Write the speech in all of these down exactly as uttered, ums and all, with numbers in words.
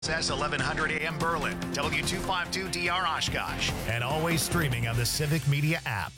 S eleven hundred A M Berlin, W two fifty-two D R Oshkosh, and always streaming on the Civic Media app.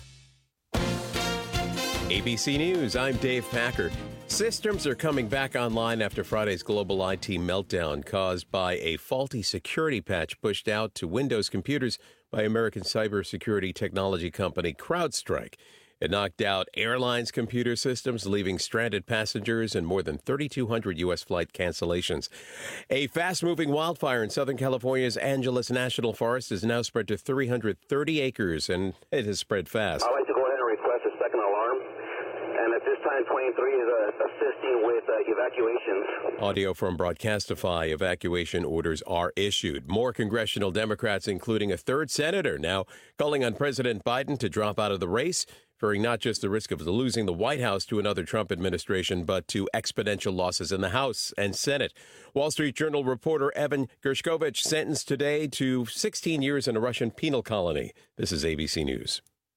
A B C News, I'm Dave Packer. Systems are coming back online after Friday's global I T meltdown caused by a faulty security patch pushed out to Windows computers by American cybersecurity technology company CrowdStrike. It knocked out airlines' computer systems, leaving stranded passengers and more than thirty-two hundred U S flight cancellations. A fast-moving wildfire in Southern California's Angeles National Forest is now spread to three hundred thirty acres, and it has spread fast. I'd like to go ahead and request a second alarm. And at this time, twenty-three is uh, assisting with uh, evacuations. Audio from Broadcastify. Evacuation orders are issued. More congressional Democrats, including a third senator, now calling on President Biden to drop out of the race, fearing not just the risk of losing the White House to another Trump administration, but to exponential losses in the House and Senate. Wall Street Journal reporter Evan Gershkovich sentenced today to sixteen years in a Russian penal colony. This is A B C News.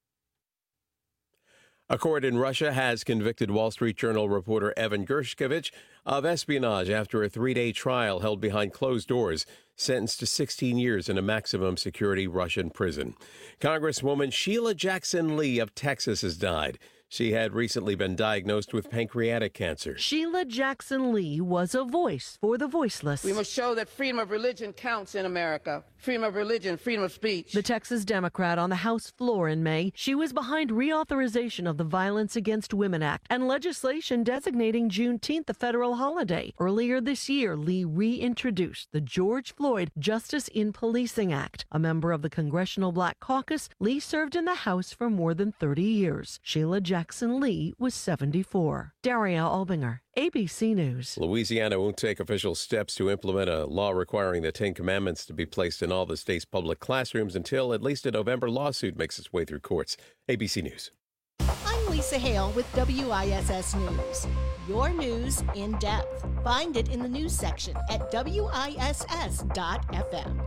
A court in Russia has convicted Wall Street Journal reporter Evan Gershkovich of espionage after a three-day trial held behind closed doors, sentenced to sixteen years in a maximum security Russian prison. Congresswoman Sheila Jackson Lee of Texas has died. She had recently been diagnosed with pancreatic cancer. Sheila Jackson Lee was a voice for the voiceless. We must show that freedom of religion counts in America. Freedom of religion, freedom of speech. The Texas Democrat on the House floor in May, she was behind reauthorization of the Violence Against Women Act and legislation designating Juneteenth a federal holiday. Earlier this year, Lee reintroduced the George Floyd Justice in Policing Act. A member of the Congressional Black Caucus, Lee served in the House for more than thirty years. Sheila Jackson Lee was seventy-four. Daria Albinger, A B C News. Louisiana won't take official steps to implement a law requiring the Ten Commandments to be placed in all the state's public classrooms until at least a November lawsuit makes its way through courts. A B C News. I'm Lisa Hale with W I S S News. Your news in depth. Find it in the news section at W I S S dot F M.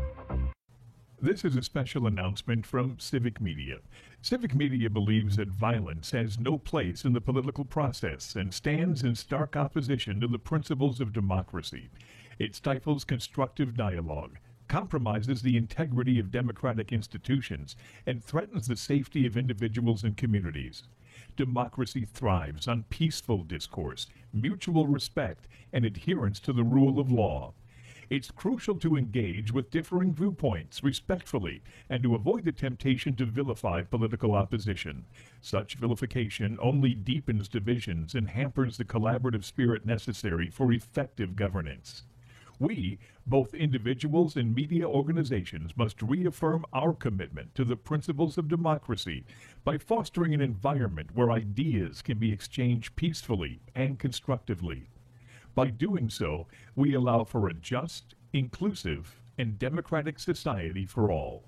This is a special announcement from Civic Media. Civic Media believes that violence has no place in the political process and stands in stark opposition to the principles of democracy. It stifles constructive dialogue, compromises the integrity of democratic institutions, and threatens the safety of individuals and communities. Democracy thrives on peaceful discourse, mutual respect, and adherence to the rule of law. It's crucial to engage with differing viewpoints respectfully and to avoid the temptation to vilify political opposition. Such vilification only deepens divisions and hampers the collaborative spirit necessary for effective governance. We, both individuals and media organizations, must reaffirm our commitment to the principles of democracy by fostering an environment where ideas can be exchanged peacefully and constructively. By doing so, we allow for a just, inclusive, and democratic society for all.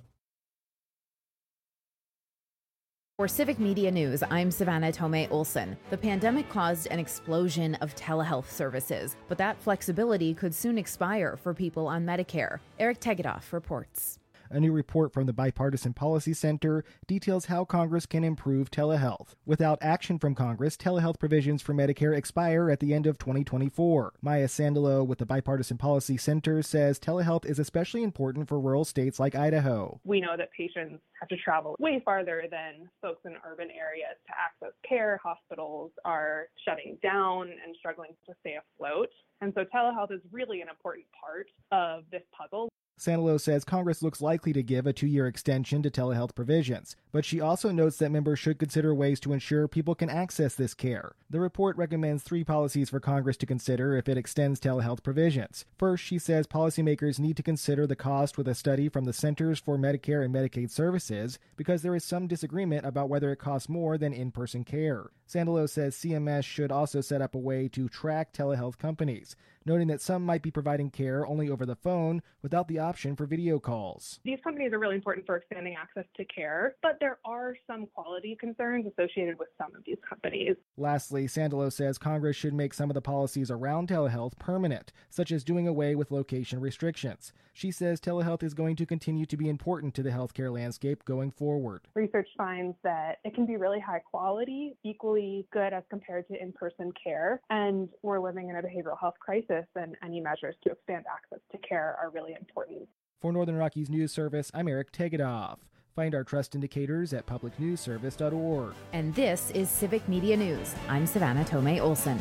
For Civic Media News, I'm Savannah Tomei Olson. The pandemic caused an explosion of telehealth services, but that flexibility could soon expire for people on Medicare. Eric Tegedoff reports. A new report from the Bipartisan Policy Center details how Congress can improve telehealth. Without action from Congress, telehealth provisions for Medicare expire at the end of twenty twenty-four. Maya Sandalo with the Bipartisan Policy Center says telehealth is especially important for rural states like Idaho. We know that patients have to travel way farther than folks in urban areas to access care. Hospitals are shutting down and struggling to stay afloat. And so telehealth is really an important part of this puzzle. Sandalo says Congress looks likely to give a two-year extension to telehealth provisions, but she also notes that members should consider ways to ensure people can access this care. The report recommends three policies for Congress to consider if it extends telehealth provisions. First, she says policymakers need to consider the cost with a study from the Centers for Medicare and Medicaid Services because there is some disagreement about whether it costs more than in-person care. Sandalo says C M S should also set up a way to track telehealth companies, noting that some might be providing care only over the phone without the option for video calls. These companies are really important for expanding access to care, but there are some quality concerns associated with some of these companies. Lastly, Sandalo says Congress should make some of the policies around telehealth permanent, such as doing away with location restrictions. She says telehealth is going to continue to be important to the healthcare landscape going forward. Research finds that it can be really high quality, equally good as compared to in-person care, and we're living in a behavioral health crisis. basis, and any measures to expand access to care are really important. For Northern Rockies News Service, I'm Eric Tegedoff. Find our trust indicators at public news service dot org. And this is Civic Media News. I'm Savannah Tomei Olson.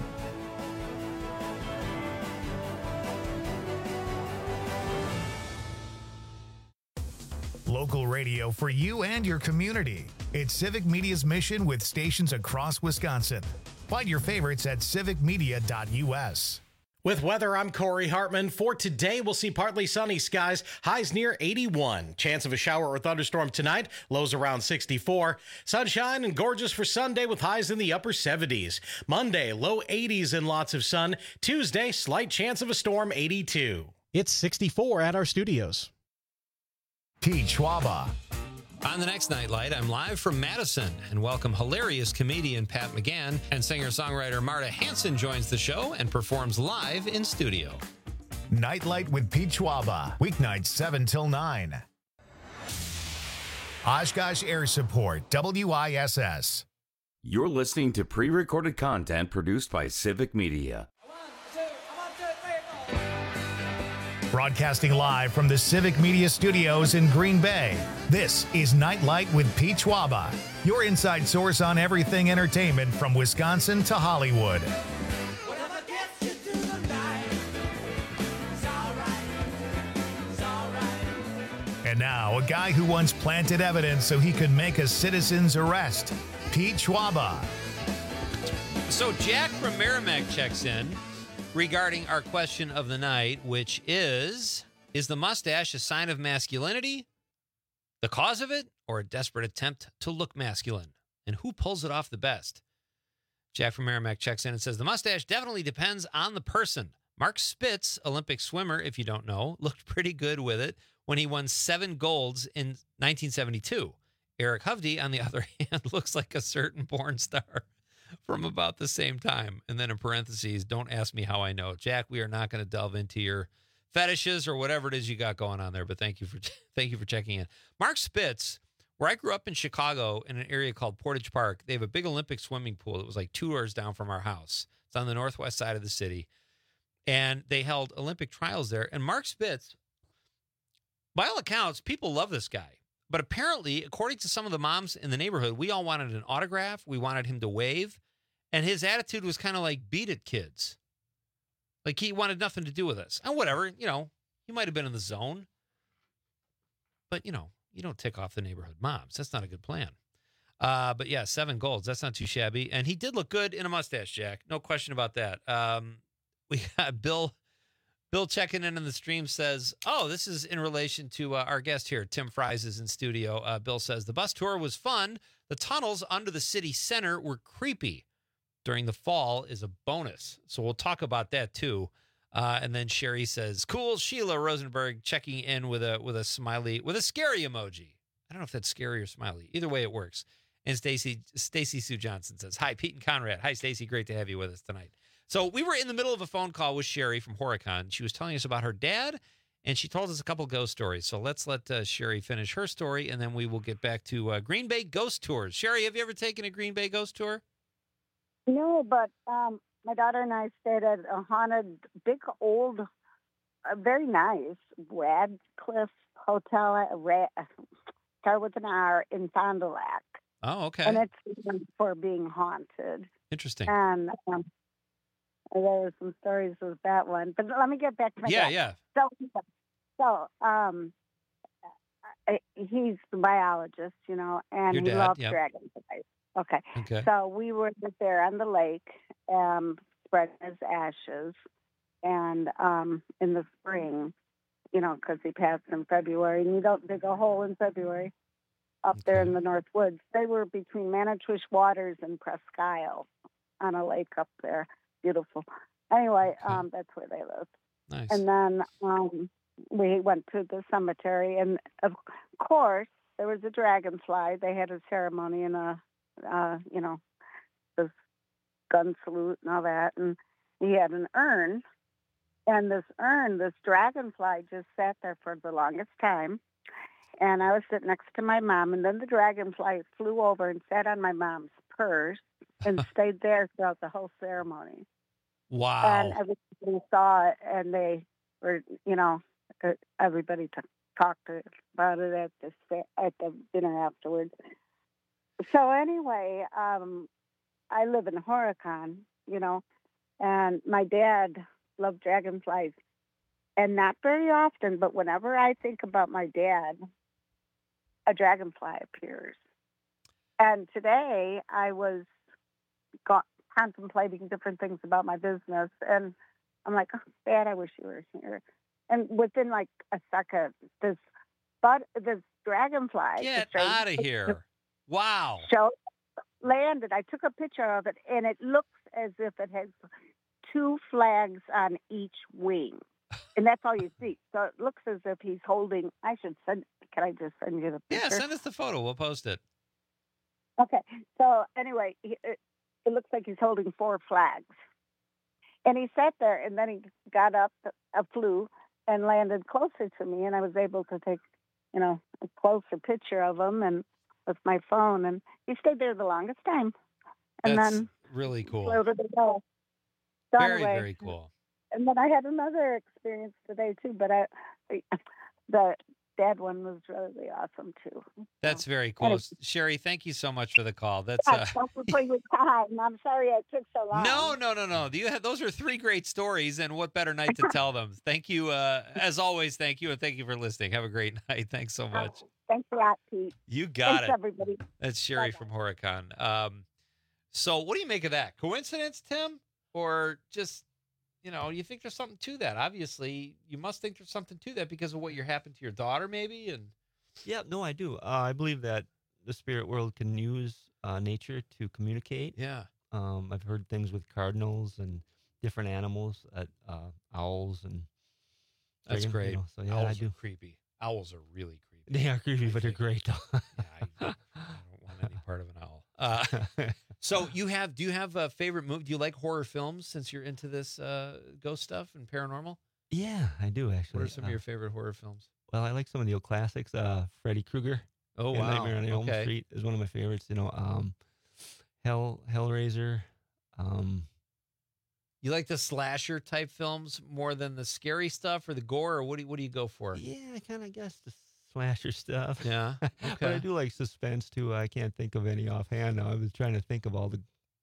Local radio for you and your community. It's Civic Media's mission with stations across Wisconsin. Find your favorites at civic media dot u s. With weather, I'm Corey Hartman. For today, we'll see partly sunny skies, highs near eighty-one. Chance of a shower or thunderstorm tonight, lows around sixty-four. Sunshine and gorgeous for Sunday with highs in the upper seventies. Monday, low eighties and lots of sun. Tuesday, slight chance of a storm, eighty-two. It's sixty-four at our studios. Pete Schwaba. On the next Nightlight, I'm live from Madison and welcome hilarious comedian Pat McGann, and singer-songwriter Marta Hanson joins the show and performs live in studio. Nightlight with Pete Schwaba, weeknights seven till nine. Oshkosh Air Support, W I S S. You're listening to pre-recorded content produced by Civic Media. Broadcasting live from the Civic Media Studios in Green Bay, this is Nightlight with Pete Schwaba, your inside source on everything entertainment from Wisconsin to Hollywood. And now, a guy who once planted evidence so he could make a citizen's arrest, Pete Schwaba. So Jack from Merrimack checks in regarding our question of the night, which is, is the mustache a sign of masculinity, the cause of it, or a desperate attempt to look masculine? And who pulls it off the best? Jack from Merrimack checks in and says, the mustache definitely depends on the person. Mark Spitz, Olympic swimmer, if you don't know, looked pretty good with it when he won seven golds in nineteen seventy-two. Eric Hovde, on the other hand, looks like a certain porn star from about the same time. And then in parentheses, don't ask me how I know. Jack, we are not going to delve into your fetishes or whatever it is you got going on there, but thank you for thank you for checking in. Mark Spitz, where I grew up in Chicago in an area called Portage Park, they have a big Olympic swimming pool that was like two doors down from our house. It's on the northwest side of the city. And they held Olympic trials there. And Mark Spitz, by all accounts, people love this guy. But apparently, according to some of the moms in the neighborhood, we all wanted an autograph. We wanted him to wave. And his attitude was kind of like, beat it, kids. Like he wanted nothing to do with us. And whatever, you know, he might have been in the zone. But, you know, you don't tick off the neighborhood moms. That's not a good plan. Uh, but, yeah, seven golds. That's not too shabby. And he did look good in a mustache, Jack. No question about that. Um, we got Bill... Bill checking in on the stream says, oh, this is in relation to uh, our guest here. Tim Fries is in studio. Uh, Bill says, the bus tour was fun. The tunnels under the city center were creepy. During the fall is a bonus. So we'll talk about that too. Uh, and then Sherry says, cool. Sheila Rosenberg checking in with a with a smiley, with a scary emoji. I don't know if that's scary or smiley. Either way, it works. And Stacy Stacy Sue Johnson says, hi, Pete and Conrad. Hi, Stacy. Great to have you with us tonight. So we were in the middle of a phone call with Sherry from Horicon. She was telling us about her dad, and she told us a couple ghost stories. So let's let uh, Sherry finish her story, and then we will get back to uh, Green Bay ghost tours. Sherry, have you ever taken a Green Bay ghost tour? No, but um, my daughter and I stayed at a haunted, big, old, uh, very nice Radcliffe Hotel, uh, Ra- start with an R, in Fond du Lac. Oh, okay. And it's known for being haunted. Interesting. And um, there were some stories with that one, but let me get back to my yeah, dad. yeah. So, so um, I, he's the biologist, you know, and Your he dad, loves yep. dragonflies. Okay. Okay. So we were there on the lake, um, spreading his ashes, and um, in the spring, you know, because he passed in February, and you don't dig a hole in February up okay. there in the North Woods. They were between Manitouche Waters and Presque Isle on a lake up there. Beautiful. Anyway, okay. um, that's where they lived. Nice. And then um, we went to the cemetery, and of course, there was a dragonfly. They had a ceremony and a, uh, you know, the gun salute and all that, and he had an urn. And this urn, this dragonfly just sat there for the longest time. And I was sitting next to my mom, and then the dragonfly flew over and sat on my mom's purse and stayed there throughout the whole ceremony. Wow. And everybody saw it, and they were, you know, uh, everybody t- talked about it at the sta- at the dinner afterwards. So anyway, um, I live in Horicon, you know, and my dad loved dragonflies, and not very often, but whenever I think about my dad, a dragonfly appears. And today I was got, contemplating different things about my business, and I'm like, oh, Dad, I wish you were here. And within like a second, this but this dragonfly Get out of here! Wow. Show landed. I took a picture of it, and it looks as if it has two flags on each wing, and that's all you see. So it looks as if he's holding. I should send. Can I just send you the picture? Yeah, send us the photo. We'll post it. Okay. So anyway, he, it, it looks like he's holding four flags. And he sat there, and then he got up, uh, flew, and landed closer to me, and I was able to take, you know, a closer picture of him and with my phone. And he stayed there the longest time. And That's then really cool. floated away. So Very, anyway, very cool. And then I had another experience today, too, but I, the dad one was really awesome, too. That's very cool. Anyway. Sherry, thank you so much for the call. That's Yeah, uh, thank you for your time. I'm sorry it took so long. no, no, no, no. You have, those are three great stories, and what better night to tell them? Thank you, uh, as always. Thank you, and thank you for listening. Have a great night. Thanks so much. Thanks a lot, Pete. You got Thanks, it. everybody. That's Sherry from Horicon. Um, so, what do you make of that? Coincidence, Tim, or just, you know, you think there's something to that? Obviously, you must think there's something to that because of what you happened to your daughter, maybe, and. Yeah, no, I do. Uh, I believe that the spirit world can use uh, nature to communicate. Yeah. Um, I've heard things with cardinals and different animals, uh, uh, owls and. That's friggin', great. You know, so yeah, Owls I do. are creepy. Owls are really creepy. They are creepy, but they're great though. yeah, I, I don't want any part of an owl. Uh, so you have? Do you have a favorite movie? Do you like horror films since you're into this uh, ghost stuff and paranormal? Yeah, I do actually. What are some uh, of your favorite horror films? Well, I like some of the old classics. Uh, Freddy Krueger. Oh, and wow. Nightmare on Elm Okay. Street is one of my favorites. You know, um, Hell Hellraiser. Um, You like the slasher type films more than the scary stuff or the gore, or what do you, what do you go for? yeah, I kind of guess the slasher stuff. Yeah. But I Okay. do like suspense too. I can't think of any offhand now. I was trying to think of all the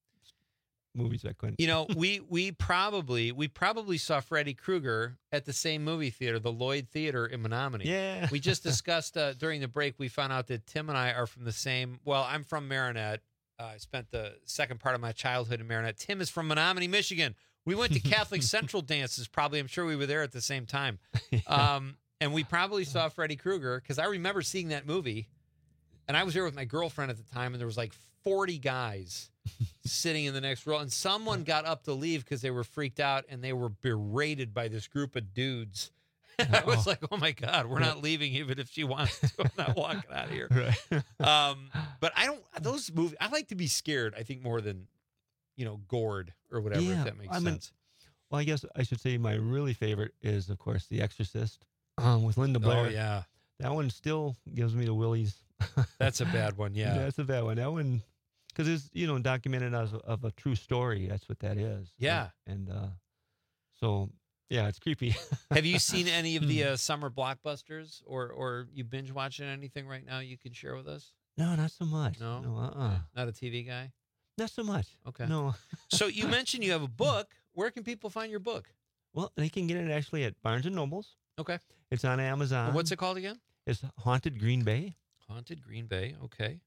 movies I couldn't. You know, we we probably we probably saw Freddy Krueger at the same movie theater, the Lloyd Theater in Menominee. Yeah. We just discussed uh, during the break. We found out that Tim and I are from the same. Well, I'm from Marinette. Uh, I spent the second part of my childhood in Marinette. Tim is from Menominee, Michigan. We went to Catholic Central dances. Probably, I'm sure we were there at the same time. Um, and we probably saw Freddy Krueger because I remember seeing that movie. And I was there with my girlfriend at the time, and there was like forty guys sitting in the next row. And someone got up to leave because they were freaked out, and they were berated by this group of dudes. I was like, oh, my God, we're not leaving even if she wants to. I'm not walking out of here. Right. Um, but I don't, those movies, I like to be scared, I think, more than, you know, gored or whatever, Yeah, if that makes I mean, sense. Well, I guess I should say my really favorite is, of course, The Exorcist um, with Linda Blair. Oh, yeah. That one still gives me the willies. That's a bad one, yeah. That's a bad one. That one, because it's, you know, documented as a, of a true story. That's what that is. Yeah. And, and uh, so, yeah, it's creepy. Have you seen any of the uh, summer blockbusters, or or you binge watching anything right now you can share with us? No, not so much. No? No, uh-uh. Not a T V guy? Not so much. Okay. No. So you mentioned you have a book. Where can people find your book? Well, they can get it actually at Barnes and Nobles. Okay. It's on Amazon. And what's it called again? It's Haunted Green Bay. Haunted Green Bay. Okay.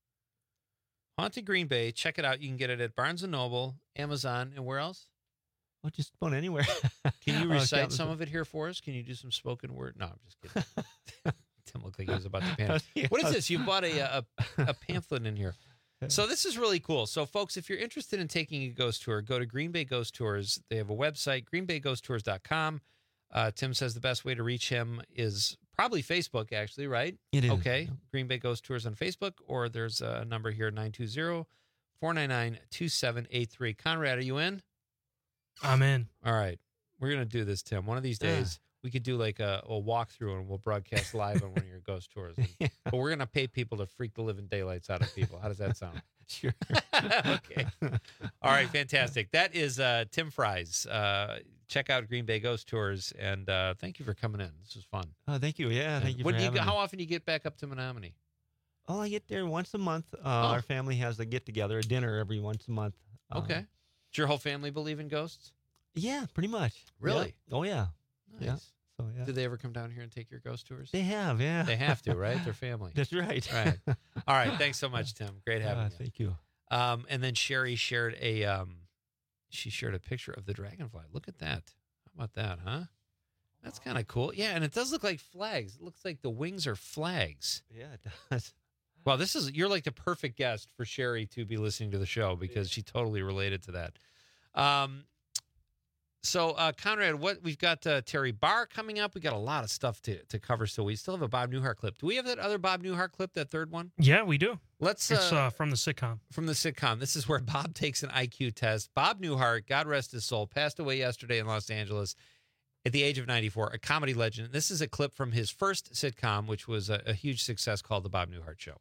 Haunted Green Bay. Check it out. You can get it at Barnes and Noble, Amazon, and where else? Well, just about anywhere. Can you Uh, recite Captain- some of it here for us? Can you do some spoken word? No, I'm just kidding. Tim looked like he was about to panic. Yeah. What is this? You bought a, a a pamphlet in here. So this is really cool. So folks, if you're interested in taking a ghost tour, go to Green Bay Ghost Tours. They have a website, green bay ghost tours dot com. Uh, Tim says the best way to reach him is probably Facebook, actually, right? It is. Okay. Green Bay Ghost Tours on Facebook, or there's a number here, nine two zero, four nine nine, two seven eight three. Conrad, are you in? I'm in. All right. We're going to do this, Tim. One of these Yeah. days, we could do like a, a walkthrough and we'll broadcast live on one of your ghost tours. And- But we're going to pay people to freak the living daylights out of people. How does that sound? Sure. Okay. All right, fantastic. That is uh, Tim Fries. Uh, check out Green Bay Ghost Tours, and uh, thank you for coming in. This was fun. Oh, thank you. Yeah, thank you When for do you having go, me. how often do you get back up to Menominee? Oh, I get there once a month. Uh, Oh. Our family has a get-together, a dinner every once a month. Uh, Okay. Does your whole family believe in ghosts? Yeah, pretty much. Really? Yeah. Oh, yeah. Nice. Yeah. So, yeah. Did they ever come down here and take your ghost tours? They have, yeah. They have to, right? They're family. That's right. Right. All right. Thanks so much, Tim. Great having Uh, you. Thank you. Um, and then Sherry shared a um, she shared a picture of the dragonfly. Look at that. How about that, huh? That's kind of cool. Yeah, and it does look like flags. It looks like the wings are flags. Yeah, it does. Well, this is you're like the perfect guest for Sherry to be listening to the show because she totally related to that. Um, so uh, Conrad, what we've got uh, Terry Barr coming up. We got a lot of stuff to to cover. So we still have a Bob Newhart clip. Do we have that other Bob Newhart clip? That third one? Yeah, we do. Let's. It's uh, uh, from the sitcom. From the sitcom. This is where Bob takes an I Q test. Bob Newhart, God rest his soul, passed away yesterday in Los Angeles at the age of ninety-four, a comedy legend. This is a clip from his first sitcom, which was a, a huge success called The Bob Newhart Show.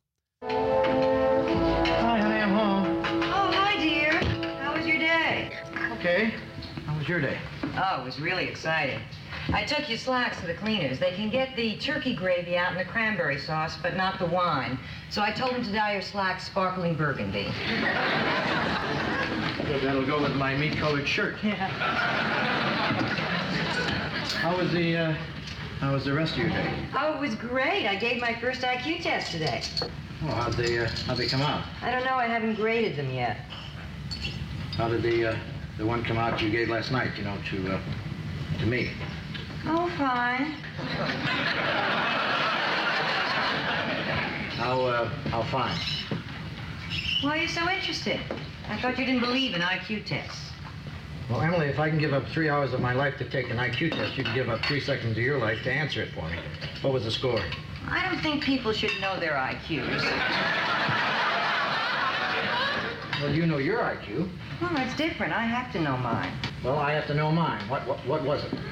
Hi, honey, I'm home. Oh, hi, dear. How was your day? Okay. How was your day? Oh, it was really exciting. I took your slacks to the cleaners. They can get the turkey gravy out in the cranberry sauce, but not the wine. So I told them to dye your slacks sparkling burgundy. Good, that'll go with my meat-colored shirt. Yeah. How was the, uh, how was the rest of your day? Oh, it was great. I gave my first I Q test today. Oh, how'd they, uh, how'd they come out? I don't know. I haven't graded them yet. How did the, uh, the one come out you gave last night, you know, to, uh, to me? Oh, fine. How, uh, how fine? Why are you so interested? I thought you didn't believe in I Q tests. Well, Emily, if I can give up three hours of my life to take an I Q test, you can give up three seconds of your life to answer it for me. What was the score? I don't think people should know their I Qs. Well, you know your I Q. Well, that's different. I have to know mine. Well, I have to know mine. What, what, what was it?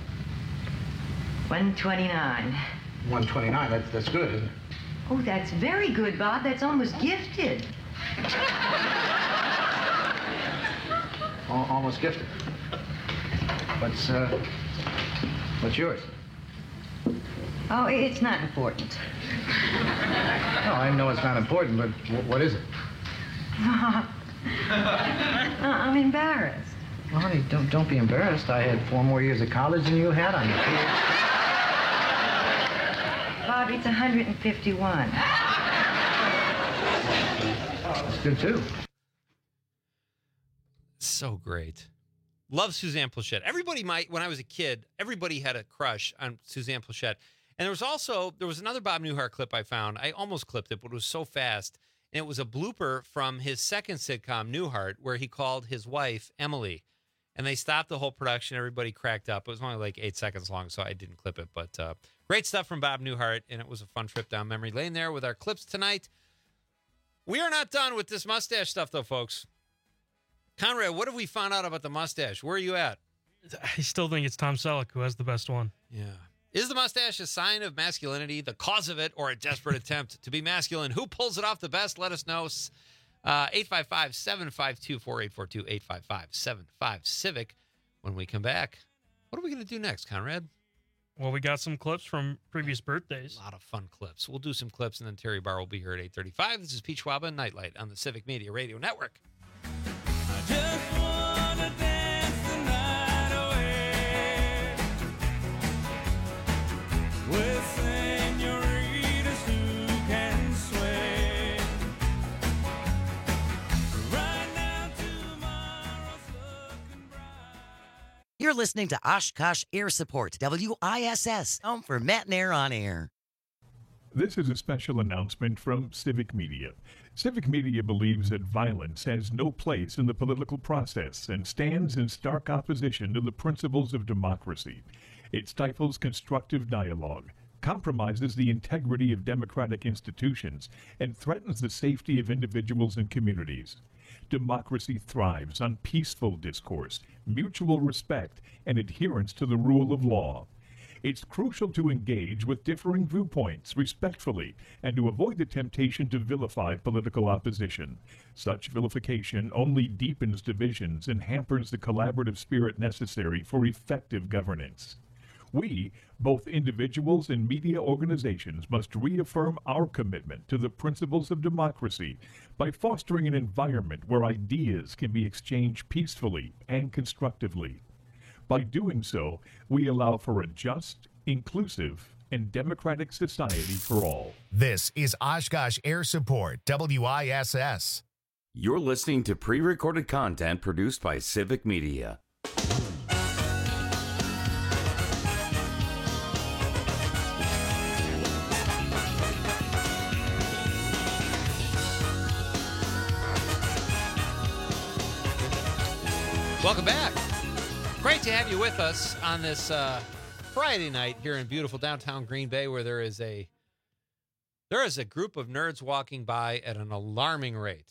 one twenty-nine. one twenty-nine, that's, that's good, isn't it? Oh, that's very good, Bob. That's almost gifted. Al- almost gifted. What's, uh, what's yours? Oh, it's not important. No, I know it's not important, but w- what is it? uh, I'm embarrassed. Well, honey, don't, don't be embarrassed. I had four more years of college than you had. I'm Bob, it's one hundred fifty-one. That's good, too. So great. Love Suzanne Plachette. Everybody might, when I was a kid, everybody had a crush on Suzanne Plachette. And there was also, there was another Bob Newhart clip I found. I almost clipped it, but it was so fast. And it was a blooper from his second sitcom, Newhart, where he called his wife Emily. And they stopped the whole production. Everybody cracked up. It was only like eight seconds long, so I didn't clip it. But uh, great stuff from Bob Newhart, and it was a fun trip down memory lane there with our clips tonight. We are not done with this mustache stuff, though, folks. Conrad, what have we found out about the mustache? Where are you at? I still think it's Tom Selleck who has the best one. Yeah. Is the mustache a sign of masculinity, the cause of it, or a desperate attempt to be masculine? Who pulls it off the best? Let us know. Uh, eight five five, seven five two, four eight four two, eight five five, seven five, Civic. When we come back, what are we going to do next, Conrad? Well, we got some clips from previous birthdays. A lot of fun clips. We'll do some clips, and then Terry Barr will be here at eight thirty-five. This is Pete Schwab and Nightlight on the Civic Media Radio Network. Just wanna dance the night away with senoritas who can sway. Right now, tomorrow's looking bright. You're listening to Oshkosh Air Support, W I S S, home for Matt and Air on Air. This is a special announcement from Civic Media. Civic Media believes that violence has no place in the political process and stands in stark opposition to the principles of democracy. It stifles constructive dialogue, compromises the integrity of democratic institutions, and threatens the safety of individuals and communities. Democracy thrives on peaceful discourse, mutual respect, and adherence to the rule of law. It's crucial to engage with differing viewpoints respectfully and to avoid the temptation to vilify political opposition. Such vilification only deepens divisions and hampers the collaborative spirit necessary for effective governance. We, both individuals and media organizations, must reaffirm our commitment to the principles of democracy by fostering an environment where ideas can be exchanged peacefully and constructively. By doing so, we allow for a just, inclusive, and democratic society for all. This is Oshkosh Air Support, W I S S. You're listening to pre-recorded content produced by Civic Media. Welcome back. Great to have you with us on this uh, Friday night here in beautiful downtown Green Bay, where there is a there is a group of nerds walking by at an alarming rate.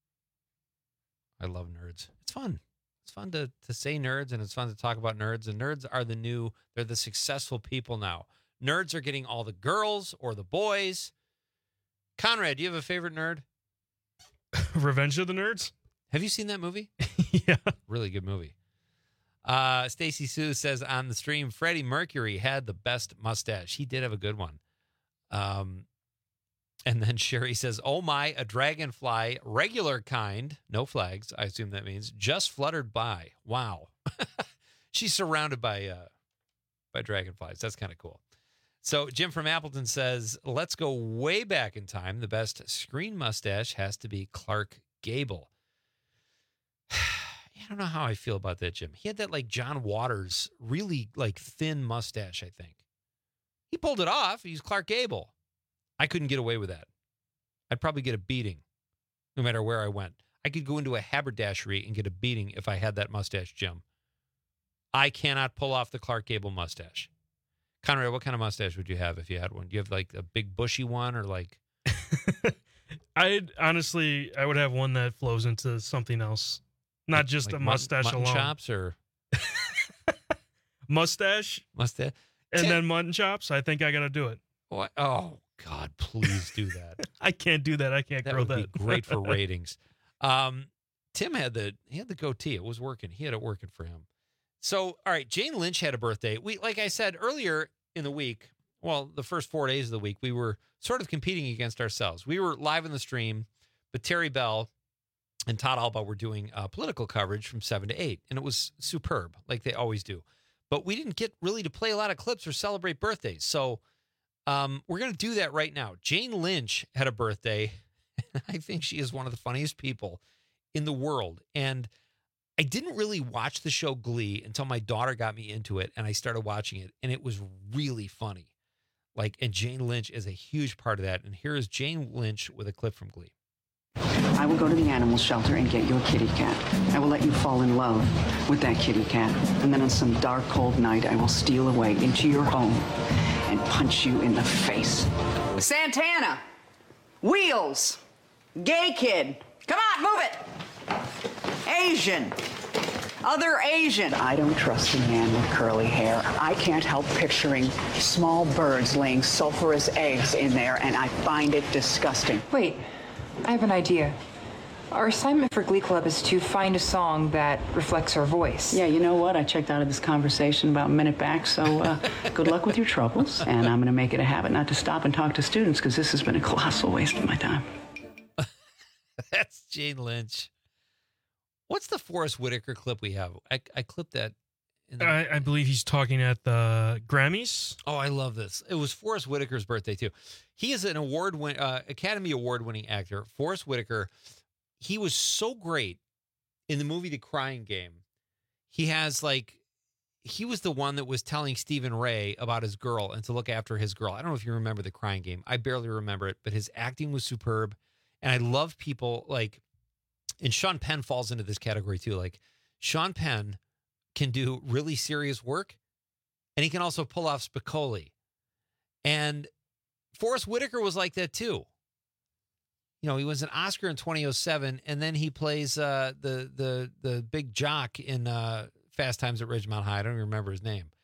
I love nerds. It's fun. It's fun to to say nerds, and it's fun to talk about nerds. And nerds are the new, they're the successful people now. Nerds are getting all the girls or the boys. Conrad, do you have a favorite nerd? Revenge of the Nerds? Have you seen that movie? Yeah. Really good movie. Uh, Stacy Sue says on the stream, Freddie Mercury had the best mustache. He did have a good one. Um, and then Sherry says, oh my, a dragonfly, regular kind, no flags, I assume that means, just fluttered by. Wow. She's surrounded by uh, by dragonflies. That's kind of cool. So Jim from Appleton says, let's go way back in time. The best screen mustache has to be Clark Gable. I don't know how I feel about that, Jim. He had that like John Waters, really like thin mustache, I think. He pulled it off. He's Clark Gable. I couldn't get away with that. I'd probably get a beating no matter where I went. I could go into a haberdashery and get a beating if I had that mustache, Jim. I cannot pull off the Clark Gable mustache. Conrad, what kind of mustache would you have if you had one? Do you have like a big bushy one or like... I'd honestly, I would have one that flows into something else. Not just like a mustache mutton, alone. mutton chops or mustache, mustache, and Tim. then mutton chops. I think I got to do it. What? Oh God, please do that. I can't do that. I can't That grow would that. be great for ratings. Um, Tim had the he had the goatee. It was working. He had it working for him. So, all right, Jane Lynch had a birthday. We, like I said earlier in the week, well, the first four days of the week, we were sort of competing against ourselves. We were live in the stream, but Terry Bell and Todd Alba were doing uh, political coverage from seven to eight, and it was superb, like they always do. But we didn't get really to play a lot of clips or celebrate birthdays, so um, we're going to do that right now. Jane Lynch had a birthday. I think she is one of the funniest people in the world, and I didn't really watch the show Glee until my daughter got me into it, and I started watching it, and it was really funny. Like, and Jane Lynch is a huge part of that, and here is Jane Lynch with a clip from Glee. I will go to the animal shelter and get you a kitty cat. I will let you fall in love with that kitty cat. And then on some dark, cold night, I will steal away into your home and punch you in the face. Santana! Wheels! Gay kid! Come on, move it! Asian! Other Asian. I don't trust a man with curly hair. I can't help picturing small birds laying sulfurous eggs in there, and I find it disgusting. Wait. I have an idea. Our assignment for Glee Club is to find a song that reflects our voice. Yeah, you know what? I checked out of this conversation about a minute back, so uh, good luck with your troubles. And I'm going to make it a habit not to stop and talk to students, because this has been a colossal waste of my time. That's Jane Lynch. What's the Forrest Whitaker clip we have? I, I clipped that. In the- I, I believe he's talking at the Grammys. Oh, I love this. It was Forrest Whitaker's birthday, too. He is an award win, uh, Academy Award-winning actor. Forrest Whitaker, he was so great in the movie The Crying Game. He has, like, he was the one that was telling Stephen Ray about his girl and to look after his girl. I don't know if you remember The Crying Game. I barely remember it, but his acting was superb. And I love people, like, and Sean Penn falls into this category, too. Like, Sean Penn can do really serious work, and he can also pull off Spicoli. And Forrest Whitaker was like that too. You know, he was an Oscar in twenty oh seven, and then he plays uh, the the the big jock in uh, Fast Times at Ridgemont High. I don't even remember his name,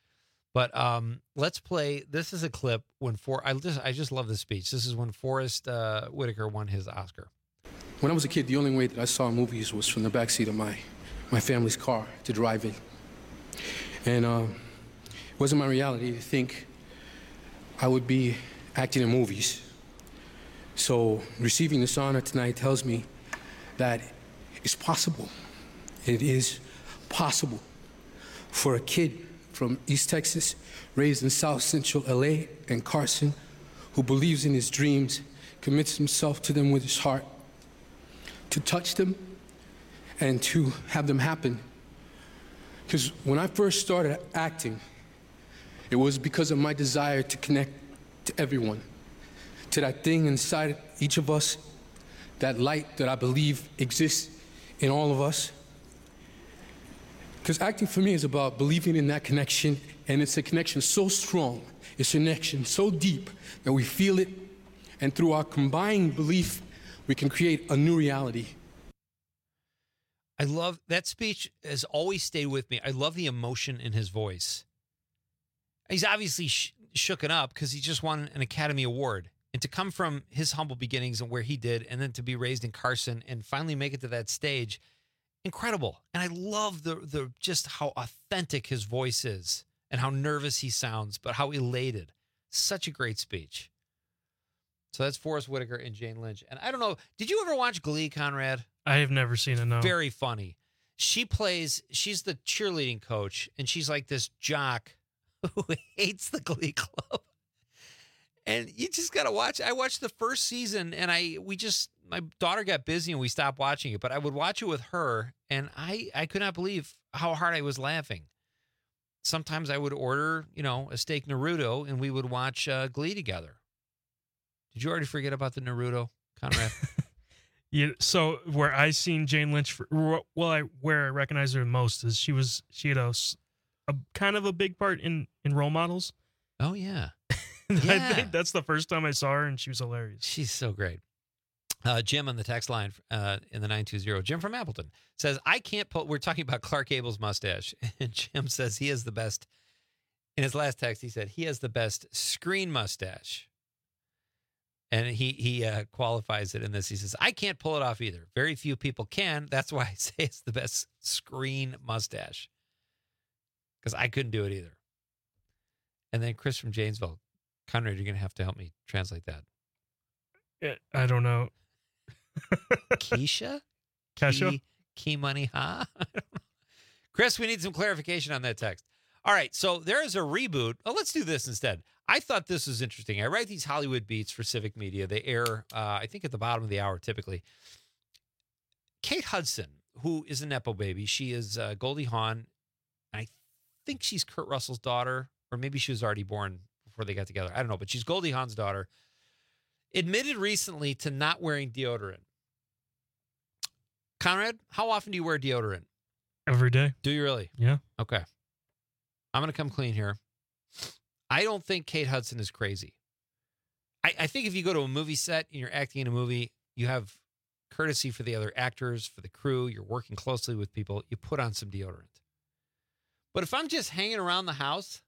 But um, let's play. This is a clip when For. I just I just love this speech. This is when Forrest uh, Whitaker won his Oscar. When I was a kid, the only way that I saw movies was from the backseat of my my family's car to drive in, and uh, it wasn't my reality to think I would be acting in movies. So receiving this honor tonight tells me that it's possible. It is possible for a kid from East Texas, raised in South Central L A and Carson, who believes in his dreams, commits himself to them with his heart, to touch them and to have them happen. Because when I first started acting, it was because of my desire to connect to everyone, to that thing inside each of us, that light that I believe exists in all of us. Because acting for me is about believing in that connection, and it's a connection so strong, it's a connection so deep that we feel it, and through our combined belief, we can create a new reality. I love that speech. Has always stayed with me. I love the emotion in his voice. He's obviously sh- shooken up because he just won an Academy Award, and to come from his humble beginnings and where he did, and then to be raised in Carson and finally make it to that stage. Incredible. And I love the the just how authentic his voice is and how nervous he sounds, but how elated. Such a great speech. So that's Forrest Whitaker and Jane Lynch. And I don't know, did you ever watch Glee, Conrad? I have never seen it, no. Very funny. She plays, she's the cheerleading coach, and she's like this jock who hates the Glee Club. And you just got to watch. I watched the first season, and I we just, my daughter got busy, and we stopped watching it. But I would watch it with her, and I, I could not believe how hard I was laughing. Sometimes I would order, you know, a steak Naruto, and we would watch uh, Glee together. Did you already forget about the Naruto, Conrad? Yeah. So where I seen Jane Lynch, for, well, I where I recognize her most is she was she had a, a kind of a big part in in Role Models. Oh yeah. Yeah. Yeah. I think that's the first time I saw her, and she was hilarious. She's so great. Uh, Jim on the text line uh, in the nine two zero, Jim from Appleton, says, I can't pull, we're talking about Clark Gable's mustache, and Jim says he has the best, in his last text, he said he has the best screen mustache. And he he uh, qualifies it in this. He says, I can't pull it off either. Very few people can. That's why I say it's the best screen mustache. Because I couldn't do it either. And then Chris from Janesville, Conrad, you're going to have to help me translate that. Yeah, I don't know. Keisha? Kesha? Key, key money, huh? I don't know. Chris, we need some clarification on that text. All right, so there is a reboot. Oh, let's do this instead. I thought this was interesting. I write these Hollywood beats for Civic Media. They air, uh, I think, at the bottom of the hour typically. Kate Hudson, who is a Nepo baby, she is uh, Goldie Hawn. I think she's Kurt Russell's daughter, or maybe she was already born before they got together. I don't know, but she's Goldie Hawn's daughter. Admitted recently to not wearing deodorant. Conrad, how often do you wear deodorant? Every day. Do you really? Yeah. Okay. I'm going to come clean here. I don't think Kate Hudson is crazy. I, I think if you go to a movie set and you're acting in a movie, you have courtesy for the other actors, for the crew, you're working closely with people, you put on some deodorant. But if I'm just hanging around the house,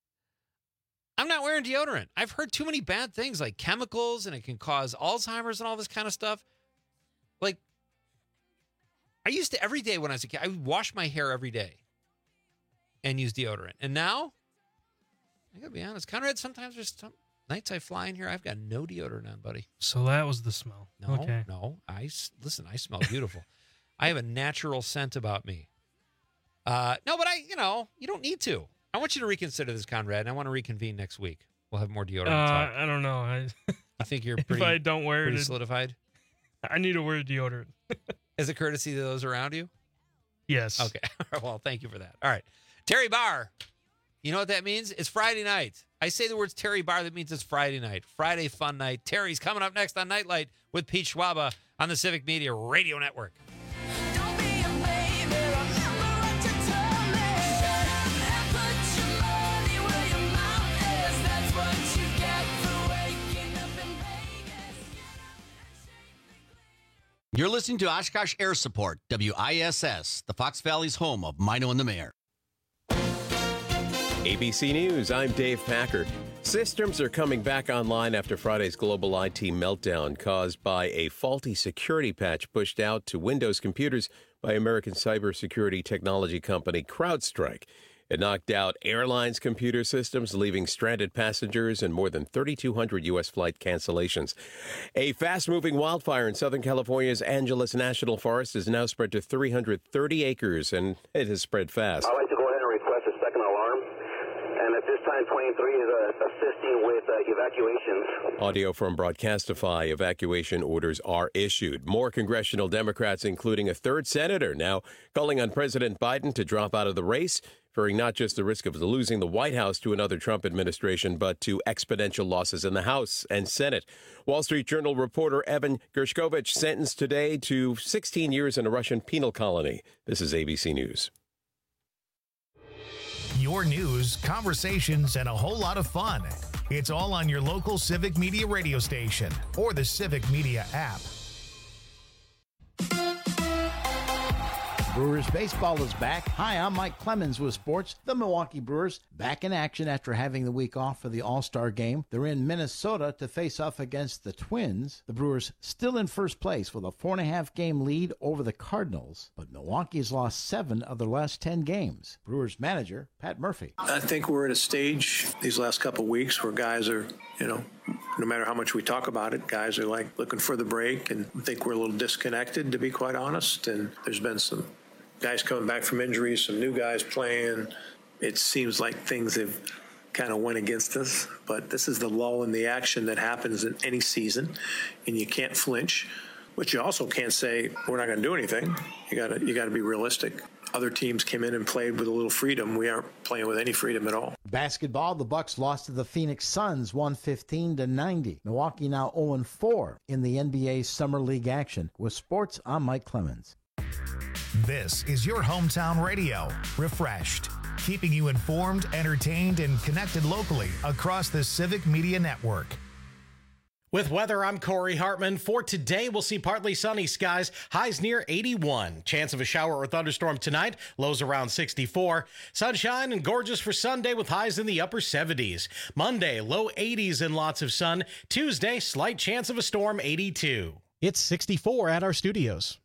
I'm not wearing deodorant. I've heard too many bad things like chemicals, and it can cause Alzheimer's and all this kind of stuff. Like, I used to, every day when I was a kid, I would wash my hair every day and use deodorant. And now, I gotta be honest, Conrad, sometimes there's some nights I fly in here, I've got no deodorant on, buddy. So that was the smell. No, okay. no. I, listen, I smell beautiful. I have a natural scent about me. Uh, no, but I, you know, you don't need to. I want you to reconsider this, Conrad, and I want to reconvene next week. We'll have more deodorant Uh, talk. I don't know. I, I think you're if pretty, I don't wear pretty it, solidified. I need to wear deodorant. As a courtesy to those around you? Yes. Okay. Well, thank you for that. All right. Terry Barr. You know what that means? It's Friday night. I say the words Terry Barr, that means it's Friday night. Friday fun night. Terry's coming up next on Nightlight with Pete Schwaba on the Civic Media Radio Network. You're listening to Oshkosh Air Support, W I S S, the Fox Valley's home of Mino and the Mayor. A B C News, I'm Dave Packer. Systems are coming back online after Friday's global I T meltdown caused by a faulty security patch pushed out to Windows computers by American cybersecurity technology company CrowdStrike. It knocked out airlines' computer systems, leaving stranded passengers and more than thirty-two hundred U S flight cancellations. A fast-moving wildfire in Southern California's Angeles National Forest is now spread to three hundred thirty acres, and it has spread fast. I'd like to go ahead and request a second alarm. And at this time, twenty-three is uh, assisting with uh, evacuations. Audio from Broadcastify. Evacuation orders are issued. More congressional Democrats, including a third senator, now calling on President Biden to drop out of the race, fearing not just the risk of losing the White House to another Trump administration, but to exponential losses in the House and Senate. Wall Street Journal reporter Evan Gershkovich sentenced today to sixteen years in a Russian penal colony. This is A B C News. Your news, conversations, and a whole lot of fun. It's all on your local Civic Media radio station or the Civic Media app. Brewers baseball is back. Hi, I'm Mike Clemens with sports. The Milwaukee Brewers back in action after having the week off for the All-Star game. They're in Minnesota to face off against the Twins. The Brewers still in first place with a four and a half game lead over the Cardinals, but Milwaukee's lost seven of their last ten games. Brewers manager Pat Murphy. I think we're at a stage these last couple of weeks where guys are, you know, no matter how much we talk about it, guys are like looking for the break, and I think we're a little disconnected, to be quite honest. And there's been some guys coming back from injuries, some new guys playing. It seems like things have kind of went against us, but this is the lull in the action that happens in any season, and you can't flinch. But you also can't say we're not going to do anything. You got to you got to be realistic. Other teams came in and played with a little freedom. We aren't playing with any freedom at all. Basketball, the Bucks lost to the Phoenix Suns one fifteen to ninety. Milwaukee now oh and four in the N B A Summer League action. With sports, I'm Mike Clemens. This is your hometown radio, refreshed, keeping you informed, entertained, and connected locally across the Civic Media Network. With weather, I'm Corey Hartman. For today, we'll see partly sunny skies, highs near eighty-one. Chance of a shower or thunderstorm tonight, lows around sixty-four. Sunshine and gorgeous for Sunday with highs in the upper seventies. Monday, low eighties and lots of sun. Tuesday, slight chance of a storm, eighty-two. It's sixty-four at our studios.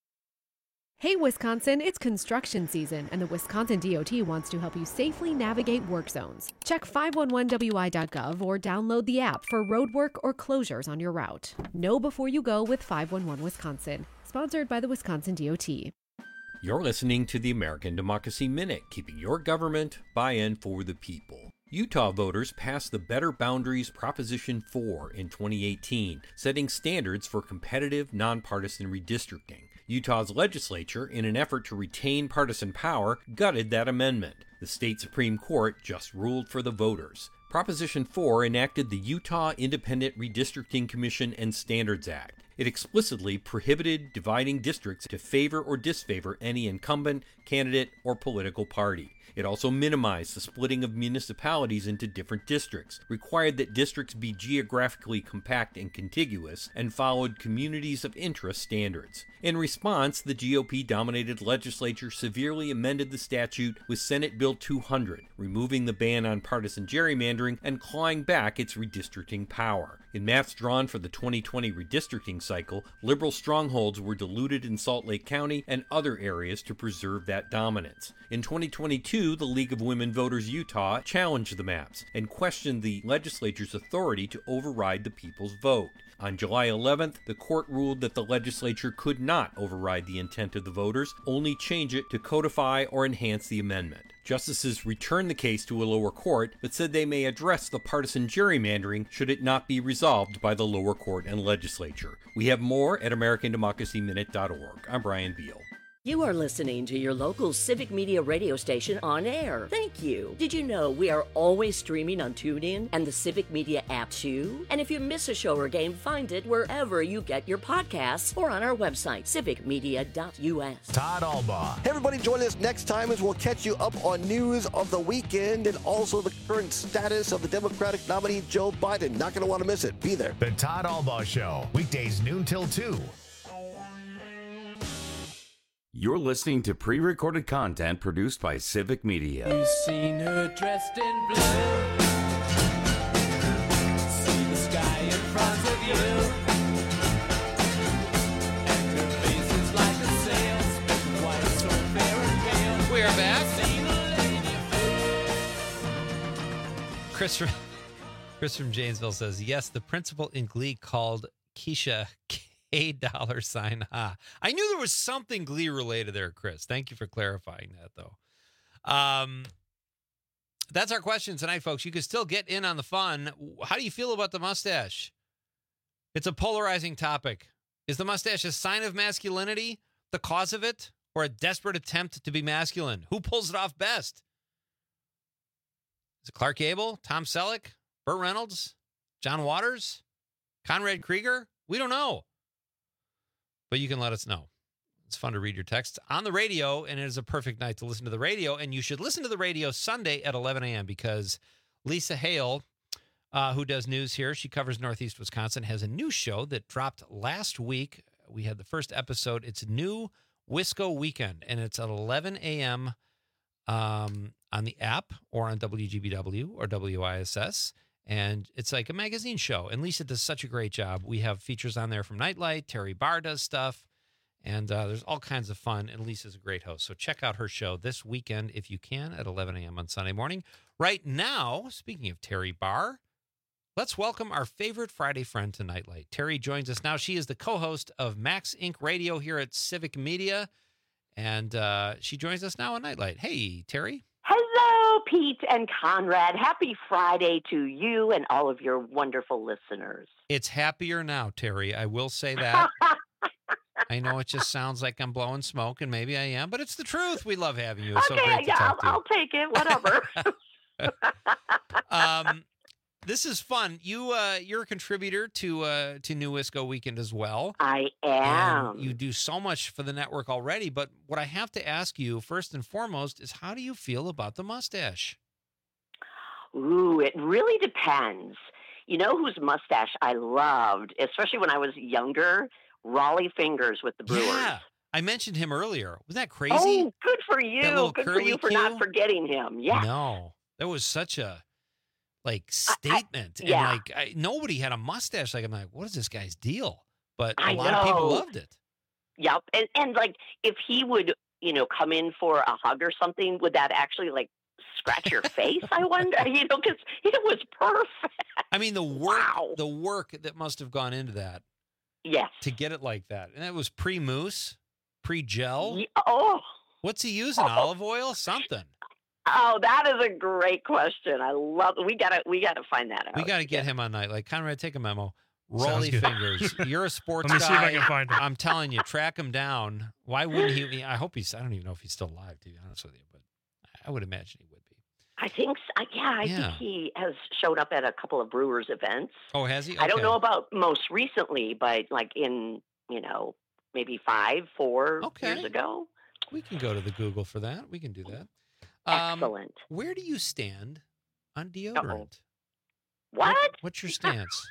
Hey, Wisconsin, it's construction season, and the Wisconsin D O T wants to help you safely navigate work zones. Check five one one W I dot gov or download the app for road work or closures on your route. Know before you go with five one one Wisconsin, sponsored by the Wisconsin D O T. You're listening to the American Democracy Minute, keeping your government by and for the people. Utah voters passed the Better Boundaries Proposition four in twenty eighteen, setting standards for competitive, nonpartisan redistricting. Utah's legislature, in an effort to retain partisan power, gutted that amendment. The state Supreme Court just ruled for the voters. Proposition four enacted the Utah Independent Redistricting Commission and Standards Act. It explicitly prohibited dividing districts to favor or disfavor any incumbent, candidate, or political party. It also minimized the splitting of municipalities into different districts, required that districts be geographically compact and contiguous, and followed communities of interest standards. In response, the G O P-dominated legislature severely amended the statute with Senate Bill two hundred, removing the ban on partisan gerrymandering and clawing back its redistricting power. In maps drawn for the twenty twenty redistricting cycle, liberal strongholds were diluted in Salt Lake County and other areas to preserve that dominance. In twenty twenty-two, the League of Women Voters Utah challenged the maps and questioned the legislature's authority to override the people's vote. On July eleventh, the court ruled that the legislature could not override the intent of the voters, only change it to codify or enhance the amendment. Justices returned the case to a lower court, but said they may address the partisan gerrymandering should it not be resolved by the lower court and legislature. We have more at American Democracy Minute dot org. I'm Brian Beal. You are listening to your local Civic Media radio station on air. Thank you. Did you know we are always streaming on TuneIn and the Civic Media app too? And if you miss a show or game, find it wherever you get your podcasts or on our website, civic media dot U S. Todd Albaugh. Hey, everybody, join us next time as we'll catch you up on news of the weekend and also the current status of the Democratic nominee, Joe Biden. Not going to want to miss it. Be there. The Todd Albaugh Show, weekdays noon till two. You're listening to pre-recorded content produced by Civic Media. You've seen her dressed in blue. See the sky in front of you. And her face is like a sail, spinning white, so fair and pale. We are back. Chris from, Chris from Janesville says, yes, the principal in Glee called Keisha K dollar sign ha. I knew there was something Glee related there, Chris. Thank you for clarifying that, though. Um, that's our question tonight, folks. You can still get in on the fun. How do you feel about the mustache? It's a polarizing topic. Is the mustache a sign of masculinity, the cause of it, or a desperate attempt to be masculine? Who pulls it off best? Is it Clark Gable, Tom Selleck, Burt Reynolds, John Waters, Conrad Krieger? We don't know. But you can let us know. It's fun to read your texts on the radio, and it is a perfect night to listen to the radio. And you should listen to the radio Sunday at eleven a.m. because Lisa Hale, uh, who does news here, she covers Northeast Wisconsin, has a new show that dropped last week. We had the first episode. It's New Wisco Weekend, and it's at eleven a.m. Um, on the app or on W G B W or W I S S. And it's like a magazine show. And Lisa does such a great job. We have features on there from Nightlight. Terry Barr does stuff. And uh, there's all kinds of fun. And Lisa's a great host. So check out her show this weekend if you can at eleven a.m. on Sunday morning. Right now, speaking of Terry Barr, let's welcome our favorite Friday friend to Nightlight. Terry joins us now. She is the co-host of Max Incorporated. Radio here at Civic Media. And uh, she joins us now on Nightlight. Hey, Terry. Hello, Pete and Conrad. Happy Friday to you and all of your wonderful listeners. It's happier now, Terry. I will say that. I know it just sounds like I'm blowing smoke, and maybe I am, but it's the truth. We love having you. It's okay, so great to yeah, talk I'll, to you. I'll take it, whatever. um, this is fun. You, uh, you're a contributor to uh, to New Wisco Weekend as well. I am. And you do so much for the network already, but what I have to ask you first and foremost is, how do you feel about the mustache? Ooh, it really depends. You know whose mustache I loved, especially when I was younger? Rollie Fingers with the Brewers. Yeah, I mentioned him earlier. Was that crazy? Oh, good for you. Good for you for Q? not forgetting him. Yeah. No, that was such a like statement, I, I, yeah. and like I, nobody had a mustache. Like I'm like, what is this guy's deal? But a I lot know. of people loved it. Yep, and and like if he would, you know, come in for a hug or something, would that actually like scratch your face? I wonder, you know, because it was perfect. I mean, the work, wow. the work that must have gone into that. Yes. To get it like that, and it was pre-mousse, pre-gel. Yeah, oh, what's he using? Oh. Olive oil, something. Oh, that is a great question. I love. We gotta. We gotta find that out. We gotta get yeah. him on night. Like Conrad, take a memo. Rollie Fingers. You're a sports Let me guy. see if I can find him. I'm telling you, track him down. Why wouldn't he? I hope he's. I don't even know if he's still alive. To be honest with you, but I would imagine he would be. I think. So. Yeah, I yeah. think he has showed up at a couple of Brewers events. Oh, has he? Okay. I don't know about most recently, but like in you know maybe five, four okay. years ago. We can go to the Google for that. We can do that. Excellent. Um, where do you stand on deodorant? Uh-oh. What? What's your stance?